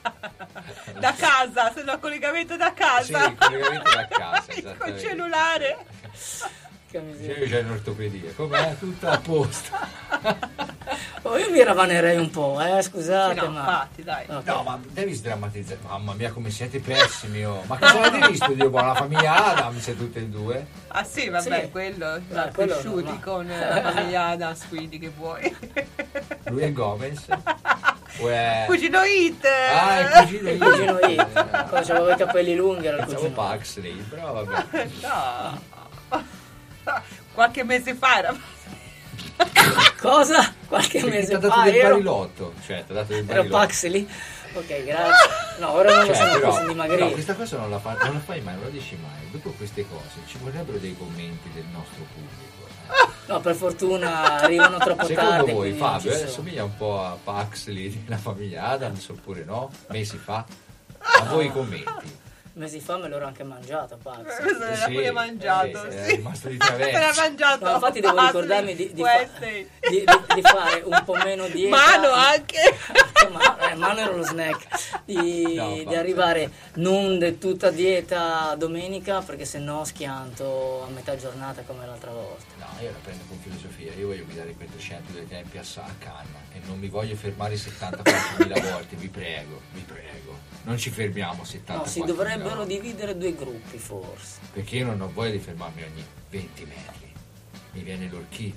Da casa, se no collegamento da Sì, casa. il collegamento da casa, Col esattamente. cellulare. Che Sì, miseria. io c'è in ortopedia, com'è? Tutto a posto. Oh, io mi ravanerei un po', eh, scusate, Sì, no, ma... infatti, dai. Ok. No, ma devi sdrammatizzare. Mamma mia, come siete pessimi, oh. Ma cosa avete visto di buona? La famiglia Adams e tutte e due? Ah sì, vabbè, Sì. quello, Dai, quello cresciuti no, ma- con eh, la famiglia Adams, quindi che vuoi. Lui è Gomez? O è... Cugino Hit! Ah, il cugino Il cugino Hit, quando c'aveva i capelli lunghi era il Pensavo cugino. Paxley, però vabbè. No. Qualche mese fa era... Cosa? Qualche Perché ti mese ha dato fa del ero, barilotto, cioè ti ha dato del ero barilotto. Paxley? Ok, grazie. No, ora non lo Cioè, sono, però, posso dimagrire. no, questa cosa non la, fa, non la fai mai, non la dici mai. Dopo queste cose ci vorrebbero dei commenti del nostro pubblico. eh. No, per fortuna arrivano troppo Secondo tardi. voi quindi non Fabio ci eh, sono. somiglia un po' a Paxley della famiglia Adams oppure no? Mesi fa? A voi i commenti. Mesi fa me l'ero anche mangiato, Paxley. Questo l'ha sì, pure mangiato, eh, sì, sì. è rimasto di Se l'ha traverso. mangiato. No, infatti devo Paxley, ricordarmi di, di, fa- Wesley. di- di- di fare un po' meno dieta. Mano anche. Ma, eh, mano era lo snack. Di, No, di Paxley. arrivare non del tutta dieta domenica perché sennò schianto a metà giornata come l'altra volta. No, io la prendo con filosofia, io voglio guidare quei trecento dei tempi a, Sa- a canna e non mi voglio fermare settantaquattromila volte, vi prego, vi prego. Non ci fermiamo No, settantaquattromila si dovrebbero volte. dividere due gruppi forse. Perché io non ho voglia di fermarmi ogni venti metri. Mi viene l'orchidea.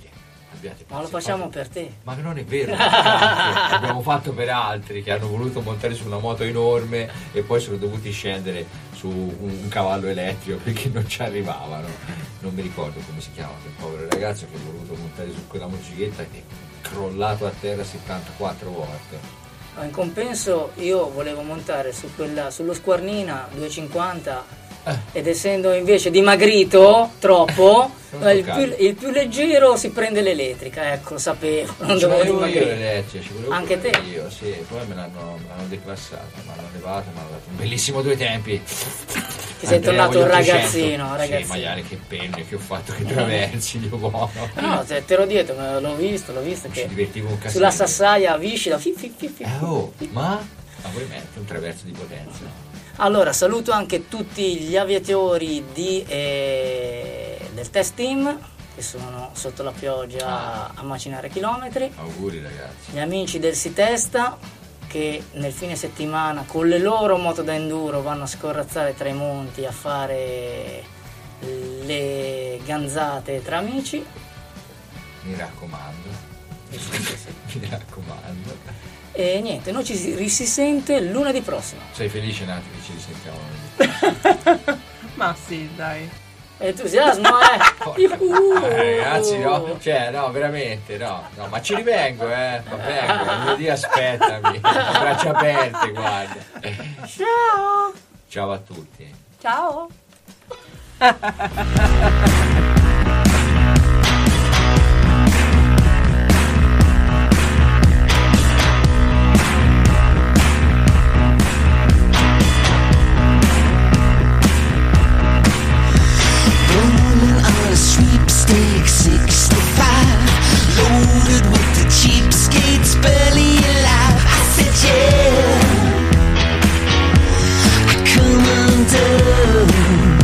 abbiate Ma lo pazienza, facciamo fate- per te. Ma non è vero, l'abbiamo fatto per altri che hanno voluto montare su una moto enorme e poi sono dovuti scendere su un, un cavallo elettrico perché non ci arrivavano. Non mi ricordo come si chiama quel povero ragazzo che ha voluto montare su quella motocicletta e è crollato a terra settantaquattro volte. Ma in compenso io volevo montare su quella, sullo Squarnina duecentocinquanta Eh. ed essendo invece dimagrito troppo, Non il toccare. più, il più leggero si prende l'elettrica, ecco, sapevo, non ci dovevo volevo io dimagrire. l'elettrica, ci volevo Anche pure te? io, sì, poi me l'hanno, me l'hanno declassata, me l'hanno levata, mi hanno dato un bellissimo due tempi. Ti sei Andrea, tornato un voglio ragazzino, trecento. un ragazzino. Sì, maiale, che penne che ho fatto, che traversi, Dio buono. No, te, te l'ho detto, me l'ho visto, l'ho visto Ci che divertivo un casino. sulla sassaia viscida, fi, fi, fi, fi, Eh, fi. oh, ma, ma vuoi mettere un traverso di potenza? Allora, saluto anche tutti gli aviatori di, eh, del test team che sono sotto la pioggia Ah. a macinare chilometri, Auguri ragazzi. gli amici del Sitesta che nel fine settimana con le loro moto da enduro vanno a scorrazzare tra i monti a fare le ganzate tra amici. Mi raccomando. Sì, sì, sì, sì. Mi raccomando. E niente, noi ci si risente lunedì prossimo. Sei felice Nati che ci risentiamo? Ma sì, dai. Entusiasmo, eh! Porca- Yuhu! Eh, ragazzi, no, cioè, no, veramente, no, no, ma ci rivengo, eh, ma vengo, lunedì aspettami, braccia aperte, guarda. Ciao! Ciao a tutti. Ciao! Rolling on a sweepstake sixty-five, loaded with the cheapskates, barely alive. I said, yeah, I come undone.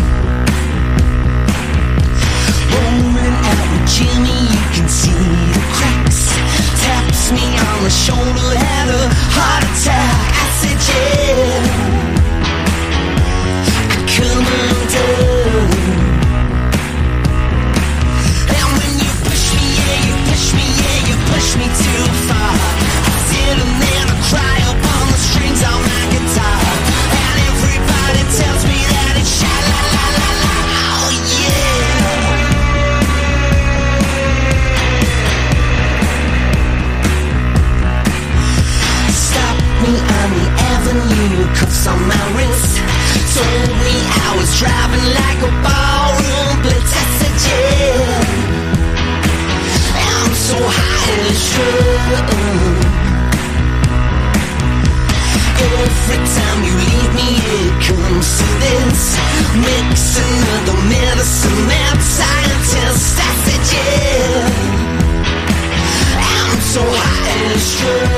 Rolling out with Jimmy, you can see the cracks. Taps me on the shoulder, had a heart attack. I said, yeah, I come undone. And when you push me, yeah, you push me, yeah, you push me too far. I sit and then I cry up on the strings on my guitar. And everybody tells me that it's sha la la la la. Oh yeah. Stop me on the avenue, cuffs on my wrist. Told me I was driving like a ballroom blitz. I said, yeah, I'm so high and strung. Every time you leave me, it comes to this. Mix another medicine, mad scientist. I said, yeah, I'm so high and strung.